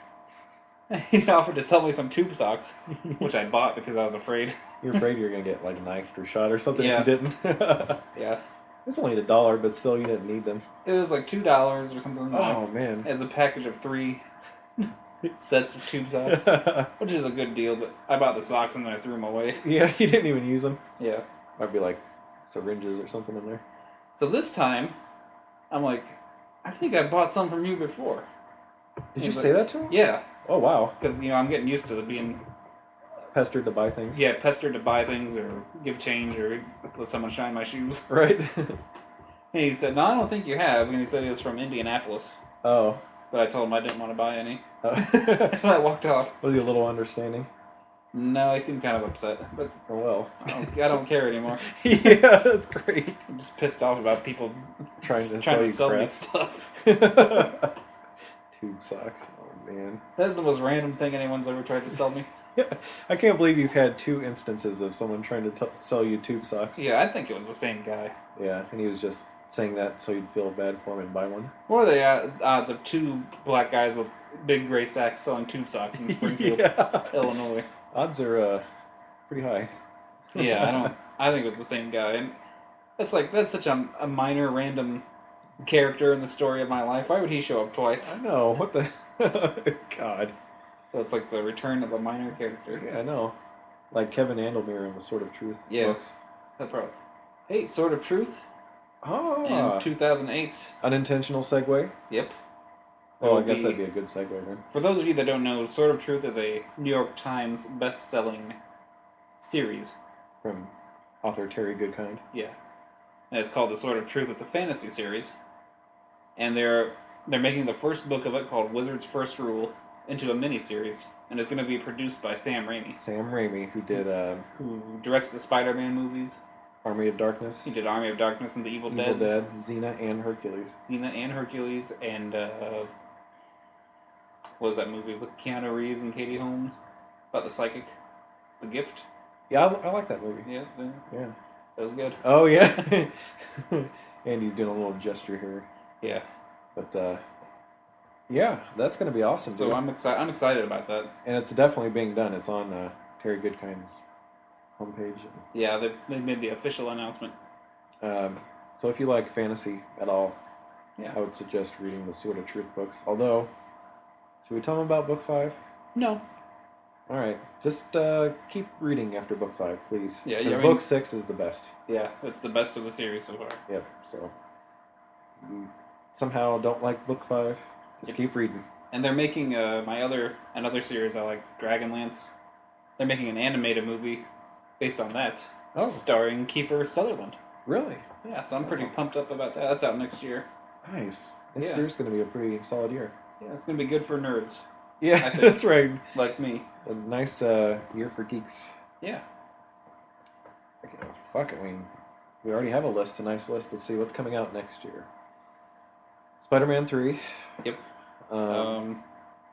He offered to sell me some tube socks, which I bought because I was afraid. You're afraid you're going to get, like, knifed or shot or something Yeah. if you didn't. Yeah, It's only a dollar, but still you didn't need them. it was like two dollars or something. Oh, like, man. as a package of three sets of tube socks, which is a good deal. But I bought the socks and then I threw them away. Yeah, you didn't even use them. Yeah. Might be, like, syringes or something in there. So this time, I'm like, I think I bought some from you before. Did He's you like, say that to him? Yeah, Oh, wow. because you know I'm getting used to being Pestered to buy things. yeah pestered to buy things or give change or let someone shine my shoes. Right? And he said, "No, I don't think you have." And he said he was from Indianapolis, Oh. but I told him I didn't want to buy any. Oh. And I walked off. Was he a little understanding? No, he seemed kind of upset, but Oh, well. I don't, I don't care anymore. Yeah, that's great. I'm just pissed off about people Trying to trying sell to you sell crap. me stuff. Tube socks. Oh, man. That's the most random thing anyone's ever tried to sell me. I can't believe you've had two instances of someone trying to t- sell you tube socks. Yeah, I think it was the same guy. Yeah, and he was just saying that so you'd feel bad for him and buy one. What are the uh, odds of two black guys with big gray sacks selling tube socks in Springfield, Yeah. Illinois? Odds are uh, pretty high. Yeah, I don't. I think it was the same guy, and that's like that's such a, a minor, random character in the story of my life. Why would he show up twice? I know. What the... God. So it's like the return of a minor character. Yeah, I know. Like Kevin Andelmere in the Sword of Truth Yeah. books. That's probably. Hey, Sword of Truth Oh. in two thousand eight. Unintentional segue? Yep. Oh, I It'll guess be- that'd be a good segue then. For those of you that don't know, Sword of Truth is a New York Times best-selling series. From author Terry Goodkind. Yeah, and it's called The Sword of Truth. It's a fantasy series, and they're they're making the first book of it called Wizard's First Rule into a miniseries, and it's going to be produced by Sam Raimi, Sam Raimi, who did uh, who directs the Spider-Man movies. Army of Darkness, He did Army of Darkness and The Evil, Evil Dead, Dead, Xena, and Hercules. Xena and Hercules, and uh, what was that movie with Keanu Reeves and Katie Holmes about the psychic, The Gift? Yeah, I, I like that movie. Yeah, that Yeah. was good. Oh, yeah. Andy's doing a little gesture here. Yeah, But, uh, yeah, that's going to be awesome. so dude. I'm excited. I'm excited about that. And it's definitely being done. It's on uh, Terry Goodkind's homepage. Yeah, they they made the official announcement. Um, so if you like fantasy at all, Yeah. I would suggest reading the Sword of Truth books. Although, should we tell them about book five? No. All right, just uh, keep reading after book five, please. Yeah, because yeah, I mean- book six is the best. Yeah, it's the best of the series so far. Yep. So you somehow don't like book five, just Yep. keep reading. And they're making uh, my other another series I like, Dragonlance. They're making an animated movie based on that, Oh. starring Kiefer Sutherland. Really Yeah, so I'm pretty Oh. pumped up about that. That's out next year. nice. Next Yeah. year's going to be a pretty solid year. Yeah, it's gonna be good for nerds Yeah, I think- that's right. like me. A nice uh, year for geeks. Yeah. Okay, fuck, I mean, we already have a list, a nice list. Let's see what's coming out next year. Spider-Man three. Yep. Um, Um,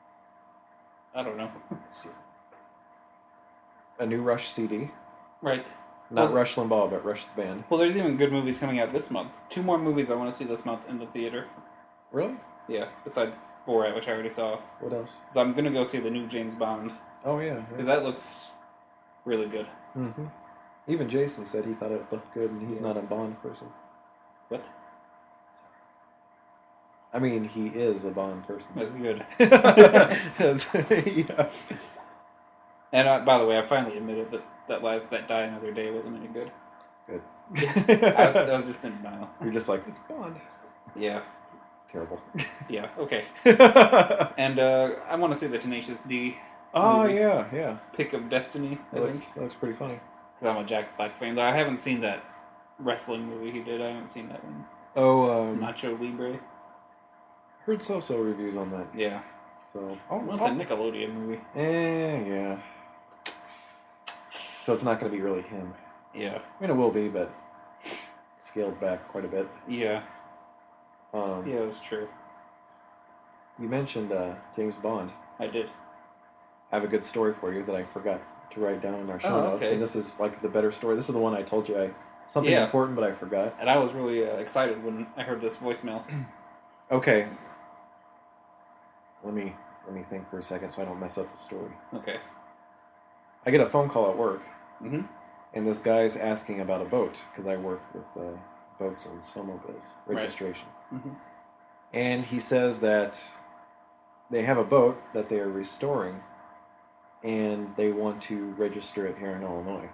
I don't know. a new Rush C D. Right. Not Well- Rush Limbaugh, but Rush the band. Well, there's even good movies coming out this month. Two more movies I want to see this month in the theater. Really? Yeah, besides Borat, which I already saw. What else? So I'm gonna go see the new James Bond Oh, yeah. because that looks really good. Mm-hmm. Even Jason said he thought it looked good, and he's Yeah. not a Bond person. What? I mean, he is a Bond person. That's good. That's- yeah. And uh, by the way, I finally admitted that that last that Die Another Day wasn't any good. Good. I, I was just in denial. You're just like, it's Bond. Yeah. Terrible. Yeah. Okay. oh, And uh, I want to see the Tenacious D yeah, yeah. Pick of Destiny. I That looks, think that looks pretty funny. because I'm a Jack Black fan. Though I haven't seen that wrestling movie he did. I haven't seen that one. Oh, um, Nacho Libre. heard so-so reviews on that. Yeah. So, oh, Well, it's a Nickelodeon movie. Eh, yeah. So it's not going to be really him. Yeah. I mean, it will be, but scaled back quite a bit. Yeah. Um, Yeah, that's true. you mentioned uh, James Bond. I did. I have a good story for you that I forgot to write down in our show Oh, notes. okay. And this is like the better story. This is the one I told you I something Yeah. important, but I forgot. And I was really uh, excited when I heard this voicemail. Okay. Let me let me think for a second so I don't mess up the story. Okay. I get a phone call at work, Mm-hmm. and this guy's asking about a boat because I work with uh, boats and snowmobiles Right. registration. Mm-hmm. And he says that they have a boat that they are restoring, and they want to register it here in Illinois.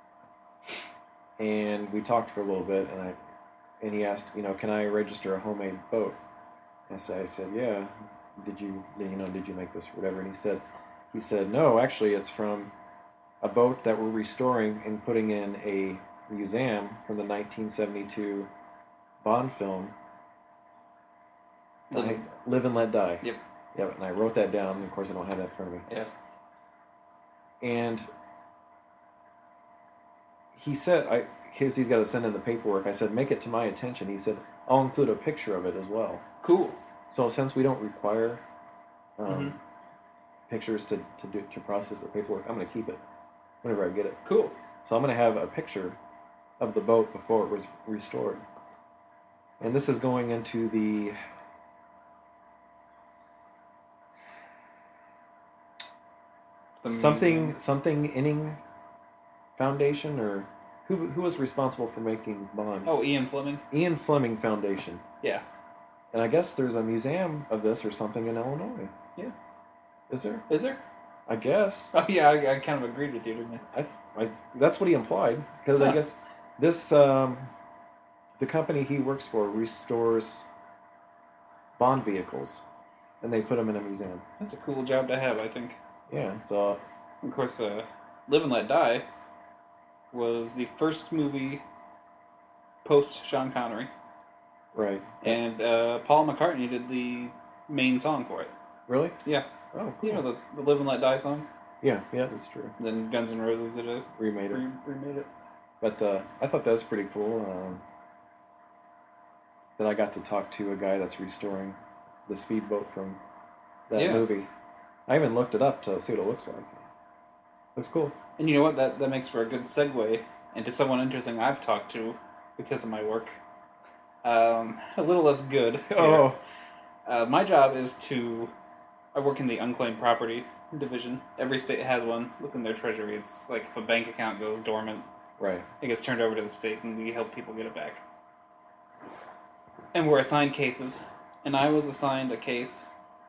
And we talked for a little bit, and I, and he asked, you know, can I register a homemade boat? And so I said, yeah. Did you, you know, did you make this or whatever? And he said, he said, no, actually, it's from a boat that we're restoring and putting in a museum from the nineteen seventy-two Bond film, Live, Die- Live and Let Die. Yep. Yep, and I wrote that down, and of course I don't have that in front of me. Yeah. And he said, I, his, he's got to send in the paperwork. I said, make it to my attention. He said, I'll include a picture of it as well. Cool. So since we don't require um, Mhm. pictures to, to do to process the paperwork, I'm going to keep it whenever I get it. Cool. So I'm going to have a picture of the boat before it was restored. And this is going into the The something museum. something Inning Foundation, or who who was responsible for making Bond? Oh, Ian Fleming. Ian Fleming Foundation. Yeah. And I guess there's a museum of this or something in Illinois. Yeah. Is there? Is there? I guess. Oh, yeah. I, I kind of agreed with you, didn't I? I, I that's what he implied, because I Huh. guess this um, the company he works for restores Bond vehicles, and they put them in a museum. That's a cool job to have, I think. Yeah. So Of course, uh, Live and Let Die was the first movie post Sean Connery, right. and uh, Paul McCartney did the main song for it. Really? Yeah. Oh, cool. You know the, the Live and Let Die song? Yeah. Yeah, that's true. Then Guns N' Roses did it. Remade it. Re- remade it. But uh, I thought that was pretty cool. Um, that I got to talk to a guy that's restoring the speedboat from that Yeah. movie. I even looked it up to see what it looks like. Looks cool. And you know what? That that makes for a good segue into someone interesting I've talked to because of my work. Um, a little less good. Oh, Uh, my job is to... I work in the unclaimed property division. Every state has one within their treasury. It's like if a bank account goes dormant, right. it gets turned over to the state, and we help people get it back. And we're assigned cases. And I was assigned a case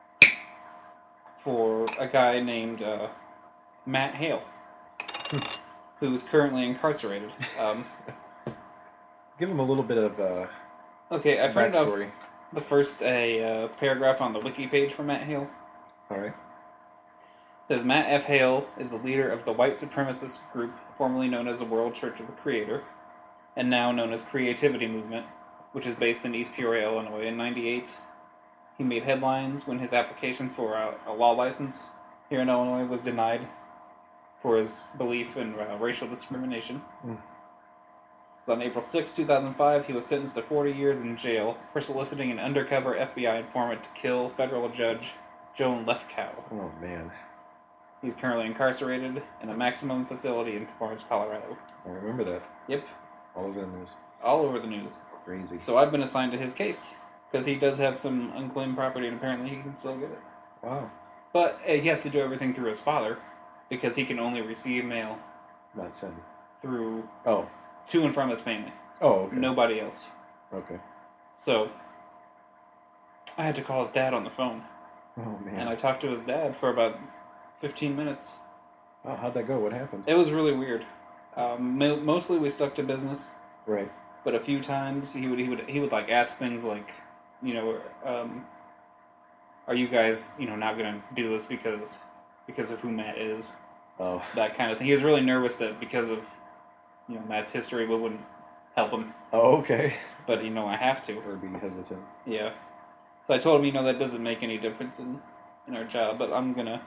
for a guy named uh, Matt Hale, who's currently incarcerated. Um, Give him a little bit of uh, okay, I printed off backstory. the first a uh, paragraph on the wiki page for Matt Hale. All right. It says Matt F. Hale is the leader of the white supremacist group formerly known as the World Church of the Creator, and now known as Creativity Movement, which is based in East Peoria, Illinois. In ninety-eight, he made headlines when his application for a, a law license here in Illinois was denied for his belief in uh, racial discrimination. Mm. So on April sixth, two thousand five, he was sentenced to forty years in jail for soliciting an undercover F B I informant to kill federal judge Joan Lefkow. Oh man, He's currently incarcerated in a maximum facility in Florence, Colorado. I remember that. Yep, All over the news. all over the news. Crazy. So I've been assigned to his case because he does have some unclaimed property, and apparently he can still get it. Wow. But uh, he has to do everything through his father because he can only receive mail Not send. through Oh. to and from his family. Oh. Okay. Nobody else. Okay. So I had to call his dad on the phone, Oh man. and I talked to his dad for about fifteen minutes. Oh, how'd that go? What happened? It was really weird. Um, mo- mostly we stuck to business, Right. but a few times he would he would he would like ask things like, you know, um, are you guys you know not gonna do this because because of who Matt is, Oh. that kind of thing. He was really nervous that because of you know Matt's history, we wouldn't help him, Oh. Okay. but you know I have to. Or be hesitant. Yeah. So I told him, you know, that doesn't make any difference in, in our job, but I'm gonna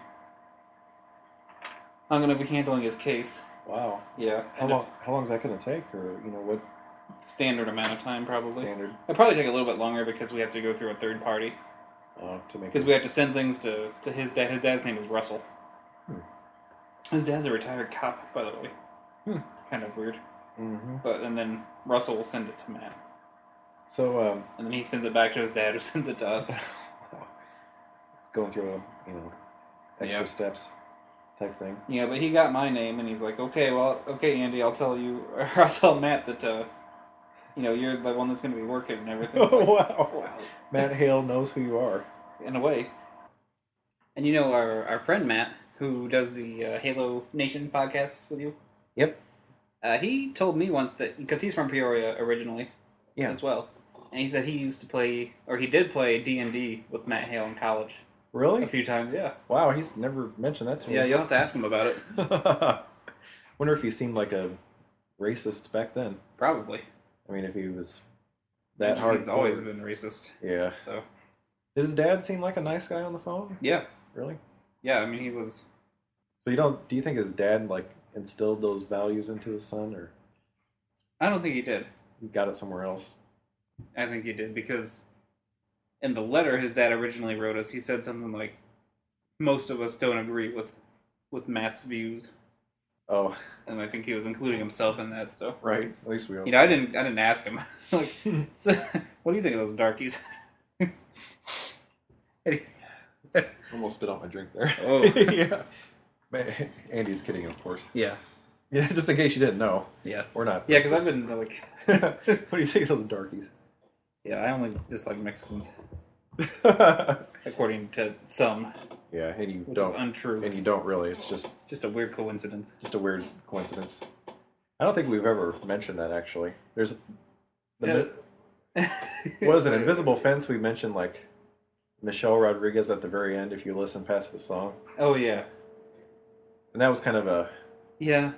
I'm gonna be handling his case. Wow. Yeah. How And long? if- How long is that going to take, or you know what standard amount of time probably. standard? It'll probably take a little bit longer because we have to go through a third party. Uh, to make Because we have to send things to, to his dad. His dad's name is Russell. Hmm. His dad's a retired cop, by the way. Hmm. It's kind of weird. Mm-hmm. But and then Russell will send it to Matt. So, um, And then he sends it back to his dad, who sends it to us. going through a, you know, extra Yep. steps type thing. Yeah, but he got my name, and he's like, okay, well, okay, Andy, I'll tell you, or I'll tell Matt that, uh, you know, you're the one that's going to be working and everything. Oh, Like, wow. wow. Matt Hale knows who you are. In a way. And you know, our, our friend Matt, who does the uh, Halo Nation podcasts with you, Yep. uh, he told me once that, because he's from Peoria originally Yeah. as well, and he said he used to play, or he did play D and D with Matt Hale in college Really? a few times, yeah. Wow, he's never mentioned that to me. Yeah, you'll have to ask him about it. Wonder if he seemed like a racist back then. Probably. I mean, if he was that hard. He's always been racist, Yeah. so. Did his dad seem like a nice guy on the phone? Yeah. Really? Yeah, I mean, he was... So you don't? Do you think his dad like instilled those values into his son, or I don't think he did. he got it somewhere else? I think he did, because in the letter his dad originally wrote us, he said something like, most of us don't agree with, with Matt's views. Oh, And I think he was including himself in that, so... right. At least we. You know, I didn't I didn't ask him. Like, so, what do you think of those darkies? Almost spit out my drink there. Oh. Yeah. Man, Andy's kidding, of course. Yeah. Yeah, just in case you didn't know. Yeah. We're not. Yeah, because I've racist. been, like... What do you think of those darkies? Yeah, I only dislike Mexicans, according to some, Yeah, and you which don't. is untrue. And you don't really. It's just It's just a weird coincidence. just a weird coincidence. I don't think we've ever mentioned that actually. There's the Yeah. what is it? Invisible Fence. We mentioned like Michelle Rodriguez at the very end. If you listen past the song, Oh, yeah. and that was kind of a Yeah.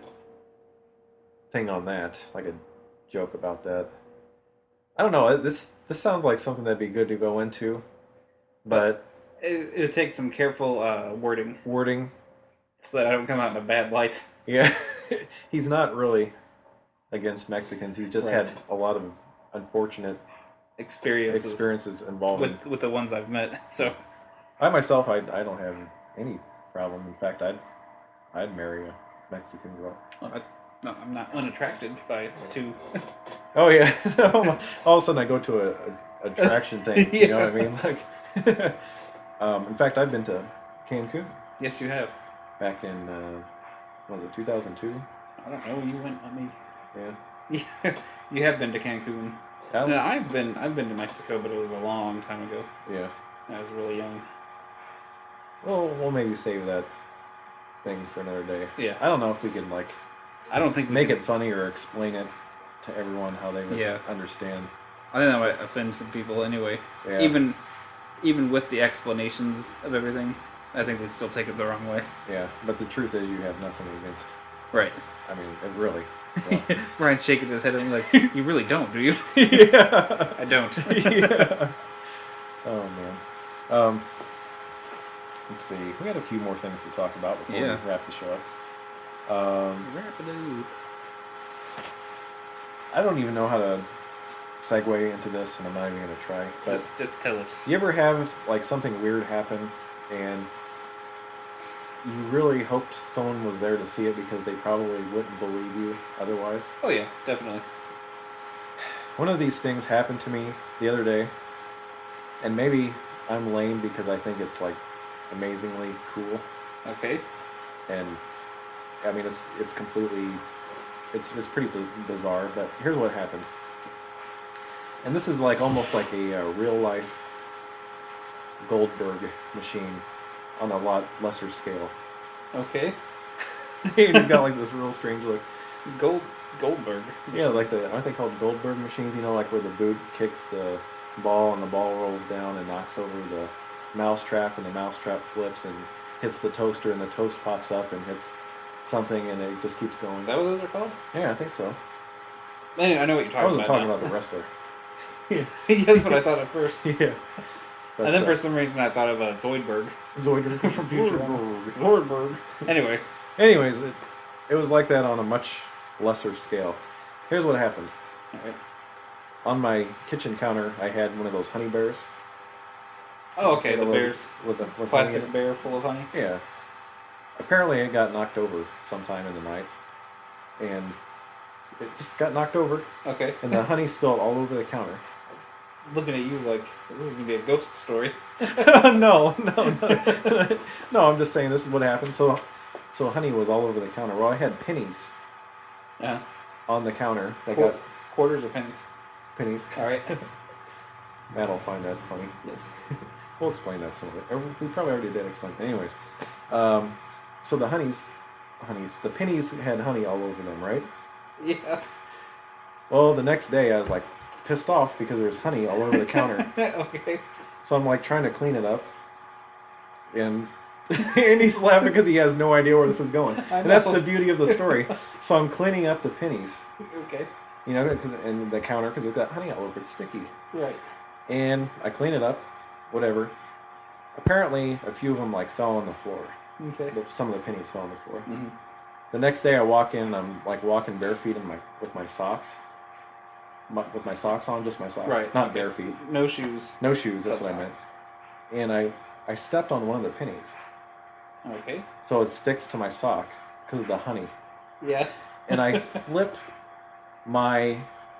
thing on that, like a joke about that. I don't know. This this sounds like something that'd be good to go into, but It, it takes some careful uh, wording wording. so that I don't come out in a bad light. Yeah, he's not really against Mexicans. He's just Right. had a lot of unfortunate Experiences experiences involving. with, with the ones I've met, so... I myself, I, I don't have any problem. In fact, I'd I'd marry a Mexican girl. Well, I, no, I'm not unattracted by two. Oh yeah, all of a sudden I go to a, a attraction thing. You know what I mean? Like, um, in fact, I've been to Cancun Yes, you have. back in uh, what was it two thousand two? I don't know. You went. I mean, Yeah. yeah, you have been to Cancun. Yeah. No, I've been. I've been to Mexico, but it was a long time ago. Yeah. I was really young. Well, we'll maybe save that thing for another day. Yeah. I don't know if we can like I don't think we make can- it funny or explain it to everyone how they would Yeah. understand. I think that might offend some people anyway. Yeah. Even, even with the explanations of everything, I think they'd still take it the wrong way. Yeah, but the truth is, you have nothing against. Right. I mean, it really. So. Brian's shaking his head and like, you really don't, do you? Yeah. I don't. Yeah. Oh man. Um, let's see. We got a few more things to talk about before Yeah. we wrap the show up. Um, Wrap it up. I don't even know how to segue into this, and I'm not even gonna try. But Just, just tell us. you ever have like something weird happen, and you really hoped someone was there to see it because they probably wouldn't believe you otherwise? Oh yeah, definitely. One of these things happened to me the other day, and maybe I'm lame because I think it's like amazingly cool, Okay. and I mean it's it's completely it's it's pretty b- bizarre. But here's what happened, and this is like almost like a, uh real life Goldberg machine on a lot lesser scale. Okay. And he's got like this real strange look. Gold Goldberg. Yeah, like the aren't they called Goldberg machines? You know, like where the boot kicks the ball and the ball rolls down and knocks over the mousetrap, and the mousetrap flips and hits the toaster, and the toast pops up and hits something, and it just keeps going. Is that what those are called? Yeah, I think so. Anyway, I know what you're I talking wasn't about. talking now. about the wrestler. Yeah, that's what I thought at first. Yeah. But, and then uh, for some reason I thought of uh, Zoidberg. Zoidberg from Futurama. Zoidberg. Anyway. Anyways, it, it was like that on a much lesser scale. Here's what happened. Alright. On my kitchen counter, I had one of those honey bears. Oh, okay. The With- bear's with the with plastic honey in bear full of honey. it. Yeah. Apparently, it got knocked over sometime in the night, and it just got knocked over, Okay. and the honey spilled all over the counter. Looking at you like this is gonna be a ghost story. no, no, no, no. I'm just saying this is what happened. So, so honey was all over the counter. Well, I had pennies Yeah. on the counter. That Qu- got quarters or pennies. pennies. All right. Matt will find that funny. Yes. We'll explain that some of it. Or we probably already did explain it. Anyways, um, so the honeys, honeys, the pennies had honey all over them, right? Yeah. Well, the next day I was like pissed off because there was honey all over the counter. Okay. So I'm like trying to clean it up, and Andy's laughing because he has no idea where this is going. I And that's know. the beauty of the story. So I'm cleaning up the pennies, Okay. you know, 'cause- and the counter because it's got honey all over. It's sticky. Right. And I clean it up, whatever. Apparently, a few of them like fell on the floor. Okay. Some of the pennies fell on the floor. Mhm. The next day, I walk in. I'm like walking bare feet in my with my socks, my, with my socks on, just my socks, Right, not okay. bare feet, No shoes. no shoes. That's But what I meant. socks. And I I stepped on one of the pennies, Okay. so it sticks to my sock because of the honey. Yeah. And I flip my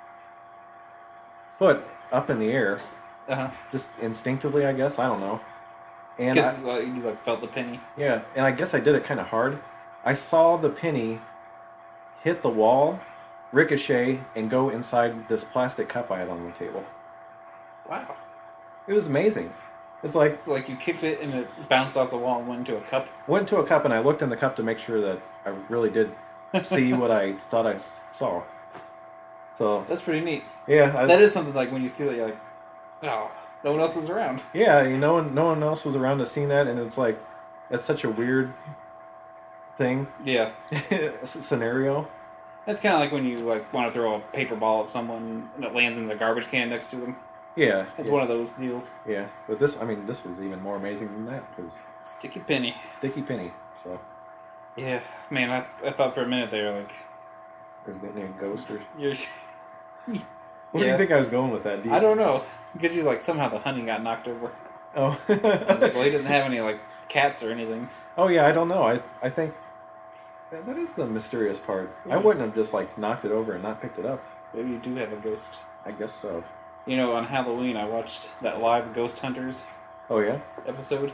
foot up in the air, Uh huh. just instinctively, I guess. I don't know. And Because I, you like felt the penny. yeah, and I guess I did it kind of hard. I saw the penny hit the wall, ricochet, and go inside this plastic cup I had on the table. Wow. It was amazing. It's like It's like you kicked it and it bounced off the wall and went into a cup. went to a cup and I looked in the cup to make sure that I really did see what I thought I s- saw. So That's pretty neat. yeah, I, That is something like when you see that you're like, oh, no one else is around. yeah. You know, no one else was around to see that, and it's like that's such a weird thing Yeah. scenario. That's kind of like when you like want to throw a paper ball at someone and it lands in the garbage can next to them. Yeah, It's yeah, one of those deals. yeah. But this, I mean, this was even more amazing than that because Sticky penny. sticky penny. So Yeah, man, I, I thought for a minute there, like, there's any ghost or you're. where do Yeah. you think I was going with that? Do you- I don't know. Because you're like, somehow the honey got knocked over. Oh. I was like, well, he doesn't have any, like, cats or anything. Oh yeah, I don't know. I I think that that is the mysterious part. I wouldn't have just like knocked it over and not picked it up. Maybe you do have a ghost. I guess so. You know, on Halloween, I watched that live Ghost Hunters Oh yeah. episode.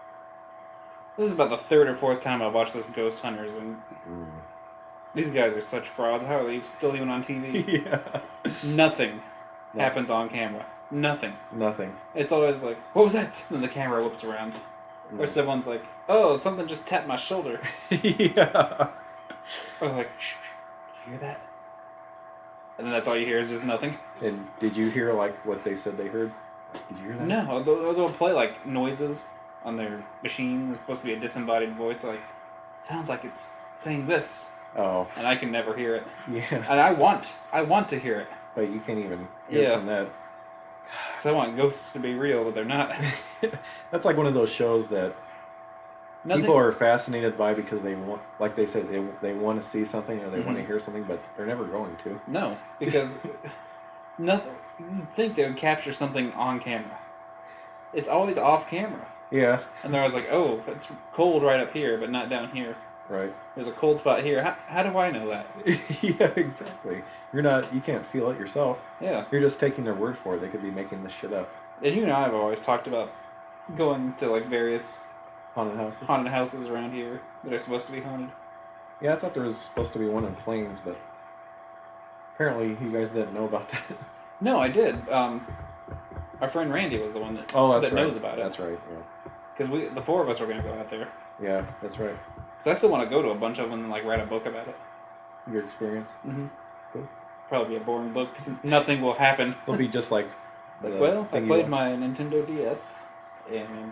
This is about the third or fourth time I've watched this Ghost Hunters, and these guys are such frauds. How are they still even on T V? Yeah. Nothing No. happens on camera. Nothing. Nothing. It's always like, what was that? And the camera whips around. Or someone's like, oh, something just tapped my shoulder. Yeah. Or like, shh, shh, did you hear that? And then that's all you hear is just nothing. And did you hear like what they said they heard? Did you hear that? No, they'll, they'll play like noises on their machine. It's supposed to be a disembodied voice. Like, sounds like it's saying this. Oh. And I can never hear it. Yeah. And I want, I want to hear it. But you can't even hear Yeah. from that. Because I want ghosts to be real, but they're not. That's like one of those shows that Nothing, people are fascinated by because they want, like they said, they they want to see something or they want to Mhm. hear something, but they're never going to. No, because nothing. You'd think they would capture something on camera. It's always off camera. Yeah. And they're always like, oh, it's cold right up here, but not down here. Right. There's a cold spot here. How, how do I know that? Yeah. Exactly. You're not. You can't feel it yourself. Yeah. You're just taking their word for it. They could be making this shit up. And you and I have always talked about going to like various Haunted houses. haunted houses around here that are supposed to be haunted. Yeah, I thought there was supposed to be one in Plains, but apparently you guys didn't know about that. No, I did. Um, our friend Randy was the one that, Oh, that's that right. knows about it. That's right. Yeah. Because we, the four of us were going to go out there. Yeah, that's right. Because I still want to go to a bunch of them and like write a book about it. Your experience. Mm-hmm. Cool. Probably be a boring book since nothing will happen. It'll be just like. Like, the well, I thing you played want. my Nintendo D S, and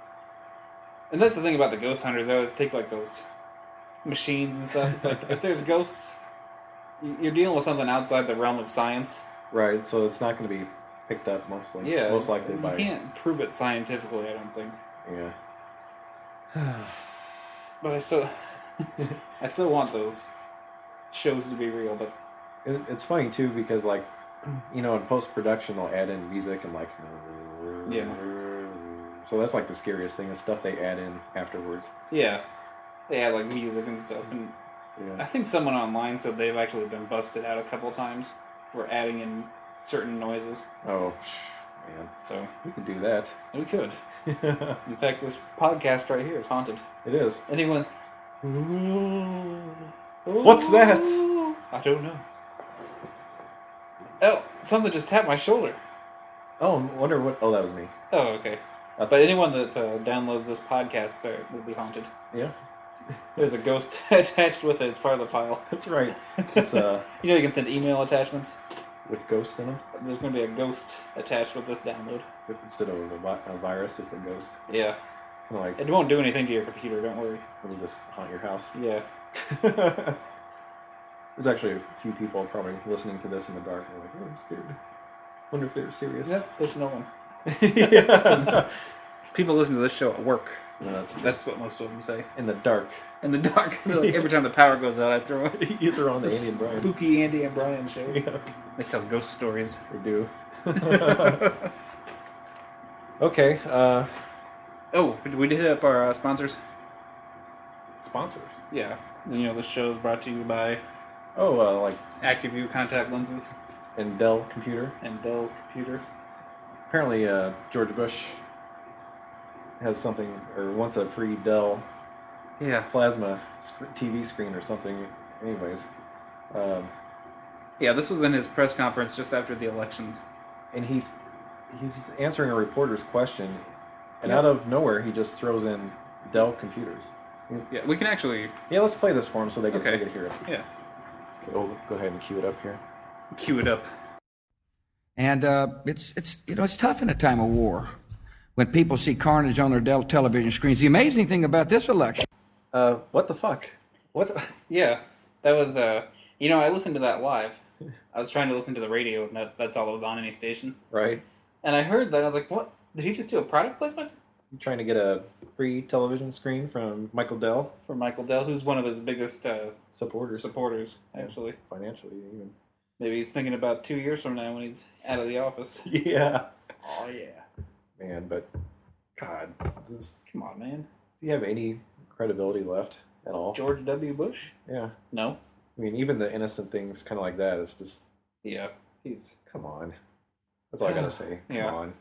and that's the thing about the ghost hunters. They always take like those machines and stuff. It's like if there's ghosts, you- you're dealing with something outside the realm of science. Right, so it's not going to be picked up mostly. Yeah, Most likely you by. can't prove it scientifically. I don't think, Yeah. but I still, I still want those shows to be real. But It, it's funny too because like, you know, in post production they'll add in music and like. Yeah. So that's like the scariest thing, is stuff they add in afterwards. Yeah. They had like music and stuff, and Yeah. I think someone online said they've actually been busted out a couple times for adding in certain noises. Oh, man. So We could do that. we could. It In fact, this podcast right here is haunted. is. Anyone? What's that? I don't know. Oh, something just tapped my shoulder. Oh, I wonder what... Oh, that was me. Oh, okay. Uh, But anyone that uh, downloads this podcast there will be haunted. Yeah, There's a ghost attached with it. It's part of the file. that's right. It's uh, You know you can send email attachments? with ghosts in them. There's going to be a ghost attached with this download. Instead of a, vi- a virus, it's a ghost. Yeah. Kind of like It won't do anything to your computer, don't worry. when you just haunt your house. Yeah. There's actually a few people probably listening to this in the dark. And they're like, oh, I'm scared. Wonder if they're serious. Yep, there's no one. yeah. People listen to this show at work. No, that's true. That's what most of them say. In the dark. In the dark. Like every time the power goes out, I throw a You throw on the Andy and Brian. spooky Andy and Brian show. Yeah, They tell ghost stories. they do. Okay, uh, Oh, we did hit up our uh, sponsors. sponsors. Yeah. You know, this show is brought to you by Oh, uh, like, AccuView contact lenses and Dell Computer. and Dell Computer. Apparently, uh, George Bush has something, or wants a free Dell Yeah. plasma sc- T V screen or something. Anyways, um, Yeah, this was in his press conference just after the elections. and he he's answering a reporter's question, and Yeah. out of nowhere, he just throws in Dell computers. Yeah, we can actually Yeah, let's play this for him so they can, Okay. they can hear it. yeah Oh, go ahead and cue it up here. cue it up. And uh, it's, it's, you know, it's tough in a time of war when people see carnage on their del- television screens. The amazing thing about this election. Uh, what the fuck? What? The- Yeah, that was, uh, you know, I listened to that live. I was trying to listen to the radio, and that, that's all that was on any station. right? And I heard that, I was like, what? Did he just do a product placement? You trying to get a free television screen from Michael Dell? For Michael Dell, who's one of his biggest uh, Supporters. supporters, actually. Financially, even. Maybe he's thinking about two years from now when he's out of the office. Yeah. Oh, yeah. Man, but, God, does, Come on, man. does he have any credibility left at all? George W. Bush? Yeah. No. I mean, even the innocent things kind of like that is just, Yeah. He's... come on. That's all I gotta say. Come Yeah. on.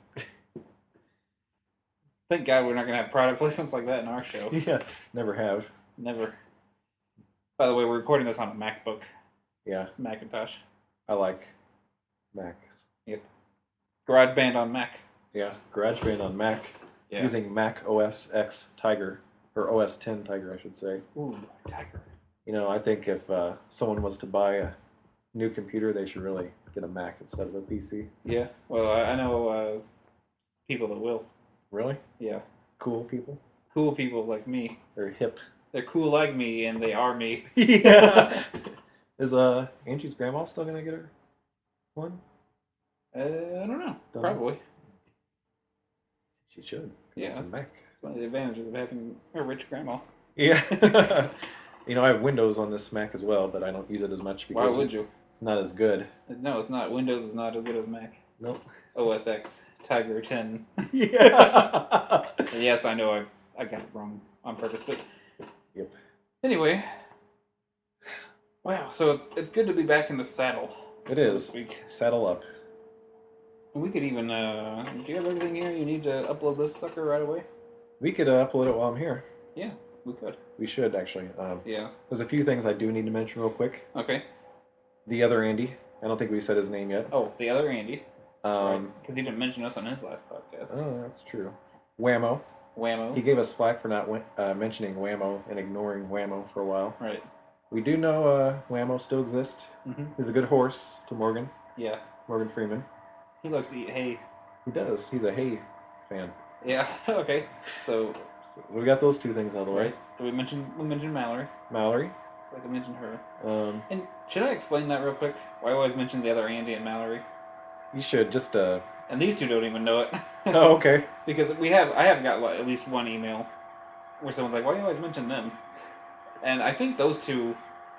Thank God we're not going to have product placements like that in our show. Yeah, never have. Never. By the way, we're recording this on a MacBook. Yeah, Macintosh. I like Macs. Yep. GarageBand on Mac. Yeah, GarageBand on Mac, Yeah. using Mac O S X Tiger, or O S ten Tiger, I should say. Ooh, Tiger. You know, I think if uh, someone was to buy a new computer, they should really get a Mac instead of a P C. Yeah. Well, I, I know uh, people that will. Really? Yeah. Cool people? Cool people like me. They're hip. They're cool like me, and they are me. Yeah. Is uh Angie's grandma still gonna get her one? Uh, I don't know. Don't Probably. She should. Yeah. It's a Mac. It's one of the advantages of having a rich grandma. Yeah. You know, I have Windows on this Mac as well, but I don't use it as much Why because would you? it's not as good. No, it's not. Windows is not as good as Mac. Nope. O S X Tiger ten. Yeah. Yes, I know I I got it wrong on purpose, but Yep. anyway. Wow, so it's it's good to be back in the saddle. It so is. This week. Saddle up. We could even uh do you have everything here you need to upload this sucker right away? We could uh, upload it while I'm here. Yeah, we could. We should, actually. Um, Yeah. there's a few things I do need to mention real quick. Okay. The other Andy. I don't think we said his name yet. Oh, the other Andy. Um, Because he didn't mention us on his last podcast. oh, that's true. Whammo. Whammo. He gave us flack for not wen- uh, mentioning Whammo and ignoring Whammo for a while. Right. We do know uh, Whammo still exists. Mm-hmm. He's a good horse to Morgan. Yeah. Morgan Freeman. He likes to eat hay. He does. He's a hay fan. Yeah. Okay. So, So we got those two things out of the way. right. So we mentioned we mentioned Mallory. Mallory. Like I mentioned her. Um, And should I explain that real quick? Why I always mention the other Andy and Mallory? you should just. Uh... And these two don't even know it. Oh, okay. Because we have, I have got like, at least one email where someone's like, "Why do you always mention them?" And I think those two,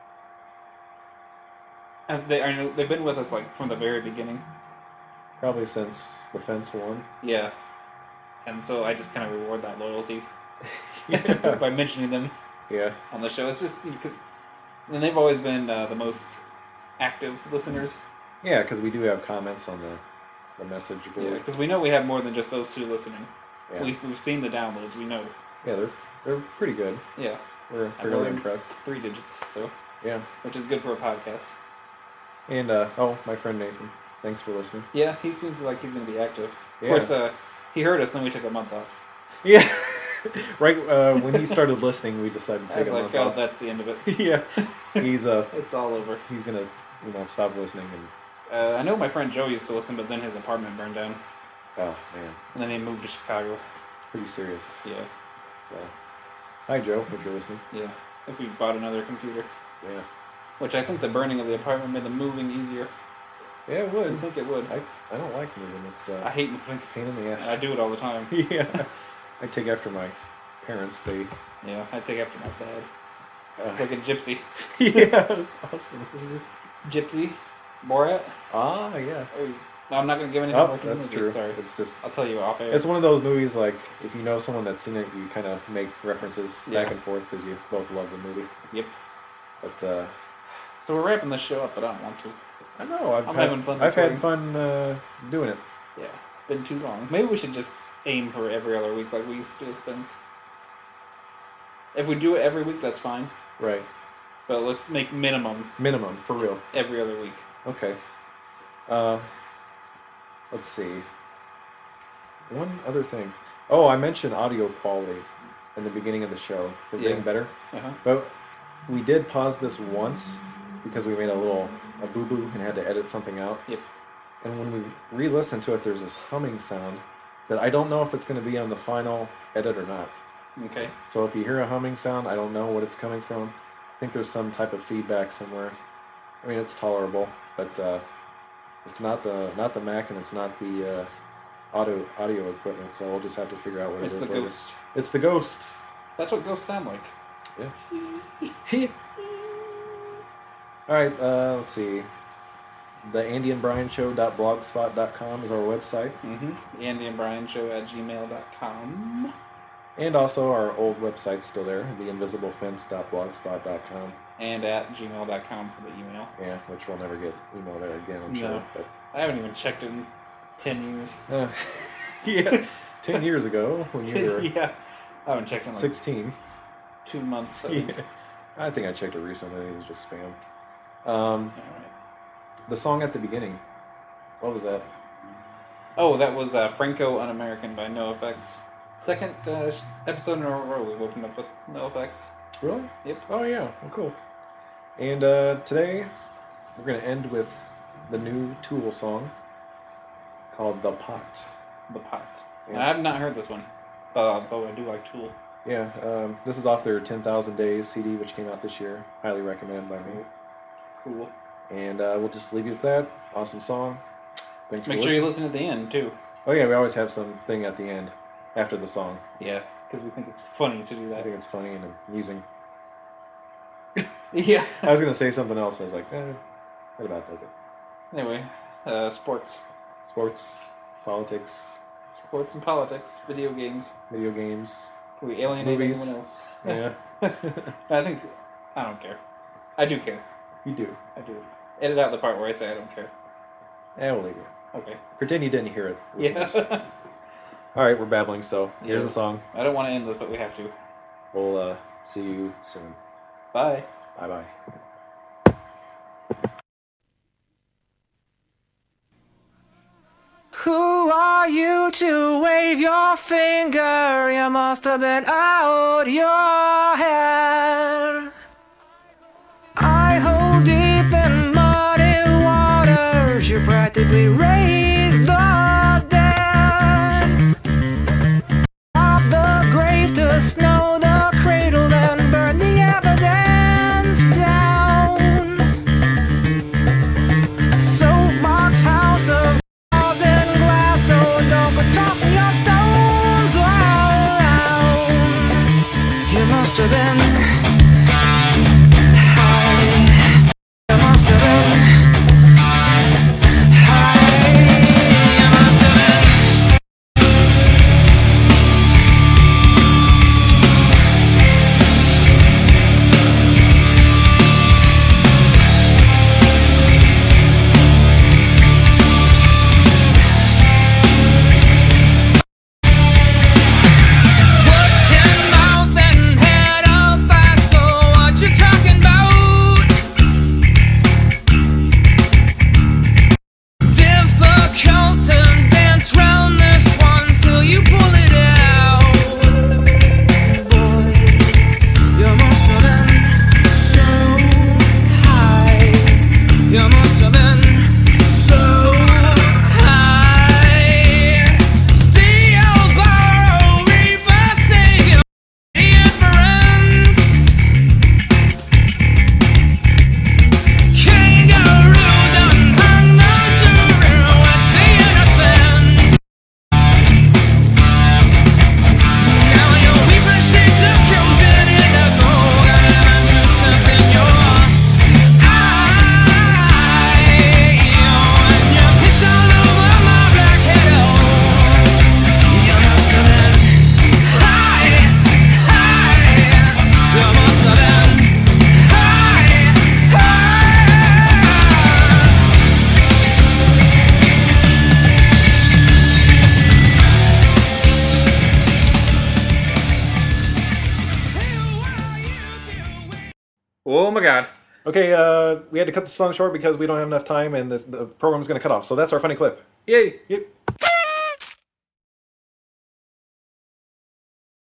have they I know they've been with us like from the very beginning. Probably since the fence one. Yeah. and so I just kind of reward that loyalty Yeah. by mentioning them Yeah. on the show. It's just, you could, and they've always been uh, the most active listeners. Yeah, because we do have comments on the, the message board. Because we know we have more than just those two listening. Yeah. We, we've seen the downloads. We know. Yeah, they're they're pretty good. Yeah. We're I've fairly learned impressed. Three digits, so Yeah. which is good for a podcast. And uh, oh, my friend Nathan, thanks for listening. Yeah, he seems like he's going to be active. Of Yeah. course, uh, he heard us, then we took a month off. Yeah. Right uh, when he started listening, we decided to I take was a like, month oh, off. that's the end of it. Yeah. He's uh It's all over. he's gonna you know stop listening and Uh, I know my friend Joe used to listen, but then his apartment burned down, oh man, and then he moved to Chicago. pretty serious. Yeah, So, hi Joe, if you're listening. yeah. If we bought another computer, Yeah. which I think the burning of the apartment made the moving easier. Yeah, it I would. think it would. I I don't like moving. It's uh, I hate moving. pain in the ass. I do it all the time. Yeah. I take after my parents. They Yeah, I take after my dad. uh, It's like a gypsy. yeah, that's awesome. Gypsy? Borat? Ah, yeah. Oh, he's, no, I'm not going to give anything Oh, more from the that's movie, true. Sorry. It's just I'll tell you off air. it's one of those movies like if you know someone that's seen it, you kind of make references Yeah. back and forth because you both love the movie. Yep. But uh, So we're wrapping this show up, but I don't want to. I know I've I'm had, having fun I've had recording. fun uh, doing it. Yeah, it's been too long. Maybe we should just aim for every other week like we used to do with things. If we do it every week, that's fine. Right. But let's make minimum Minimum for real. every other week. Okay. Uh, let's see. One other thing. Oh, I mentioned audio quality in the beginning of the show for Yeah. getting better. Uh-huh. But we did pause this once because we made a little a boo boo and had to edit something out. Yep. And when we re-listened to it, there's this humming sound that I don't know if it's going to be on the final edit or not. Okay. So if you hear a humming sound, I don't know what it's coming from. I think there's some type of feedback somewhere. I mean, it's tolerable, but uh, it's not the not the Mac and it's not the uh, audio audio equipment. So we'll just have to figure out what It's it is the later. ghost. It's the ghost. That's what ghosts sound like. Yeah. All right. Uh, let's see. The Andy and Brian Show dot blogspot dot com is our website, Mm-hmm. Andy and Brian Show at gmail dot com. and also our old website's still there, the invisible fence dot blogspot dot com. And at gmail dot com for the email. Yeah, which we'll never get email there again, I'm No. sure. But I haven't even checked in ten years. uh, yeah, ten years ago when you were yeah. I haven't checked in like sixteen. two months. I Yeah. think. I think I checked it recently. It was just spam. Um, Alright. the song at the beginning. What was that? Oh, that was uh, Franco Un-American by NoFX. Second uh, sh- episode in a row we've opened up with NoFX. Really? Yep. Oh yeah. Well, cool. And uh, today we're gonna end with the new Tool song called "The Pot." The Pot. Yeah. I have not heard this one, uh, though I do like Tool. Yeah. Um, this is off their ten thousand Days C D, which came out this year. Highly recommended by me. Cool. And uh, we'll just leave you with that. Awesome song. Thanks Make for sure you listening. listen at the end, too. Oh yeah, we always have something at the end after the song. Yeah, because we think it's funny to do I that. think it's funny and amusing. Yeah. I was gonna say something else. I was like, eh, what about does it? Anyway, uh, sports. Sports, politics, Sports and politics, video games. video games. Can we alienate Movies. anyone else? Yeah, I think... I don't care. I do care. you do. I do. Edit out the part where I say I don't care. Yeah, we'll leave it. Okay. Pretend you didn't hear it. Yeah. All right, we're babbling. So here's Yeah. the song. I don't want to end this, but we have to. We'll uh, see you soon. Bye. Bye bye. Who are you to wave your finger? You must have been out your head. I hold deep in muddy waters. You practically raised the dead. Rob the grave to snow the cradle, then burn the evidence down. Soapbox house of walls and glass, so don't go tossing your stones around. You must have been high. You must have been high. Oh my god. Okay, uh, we had to cut the song short because we don't have enough time and this, the program's going to cut off. So that's our funny clip. Yay. Yep.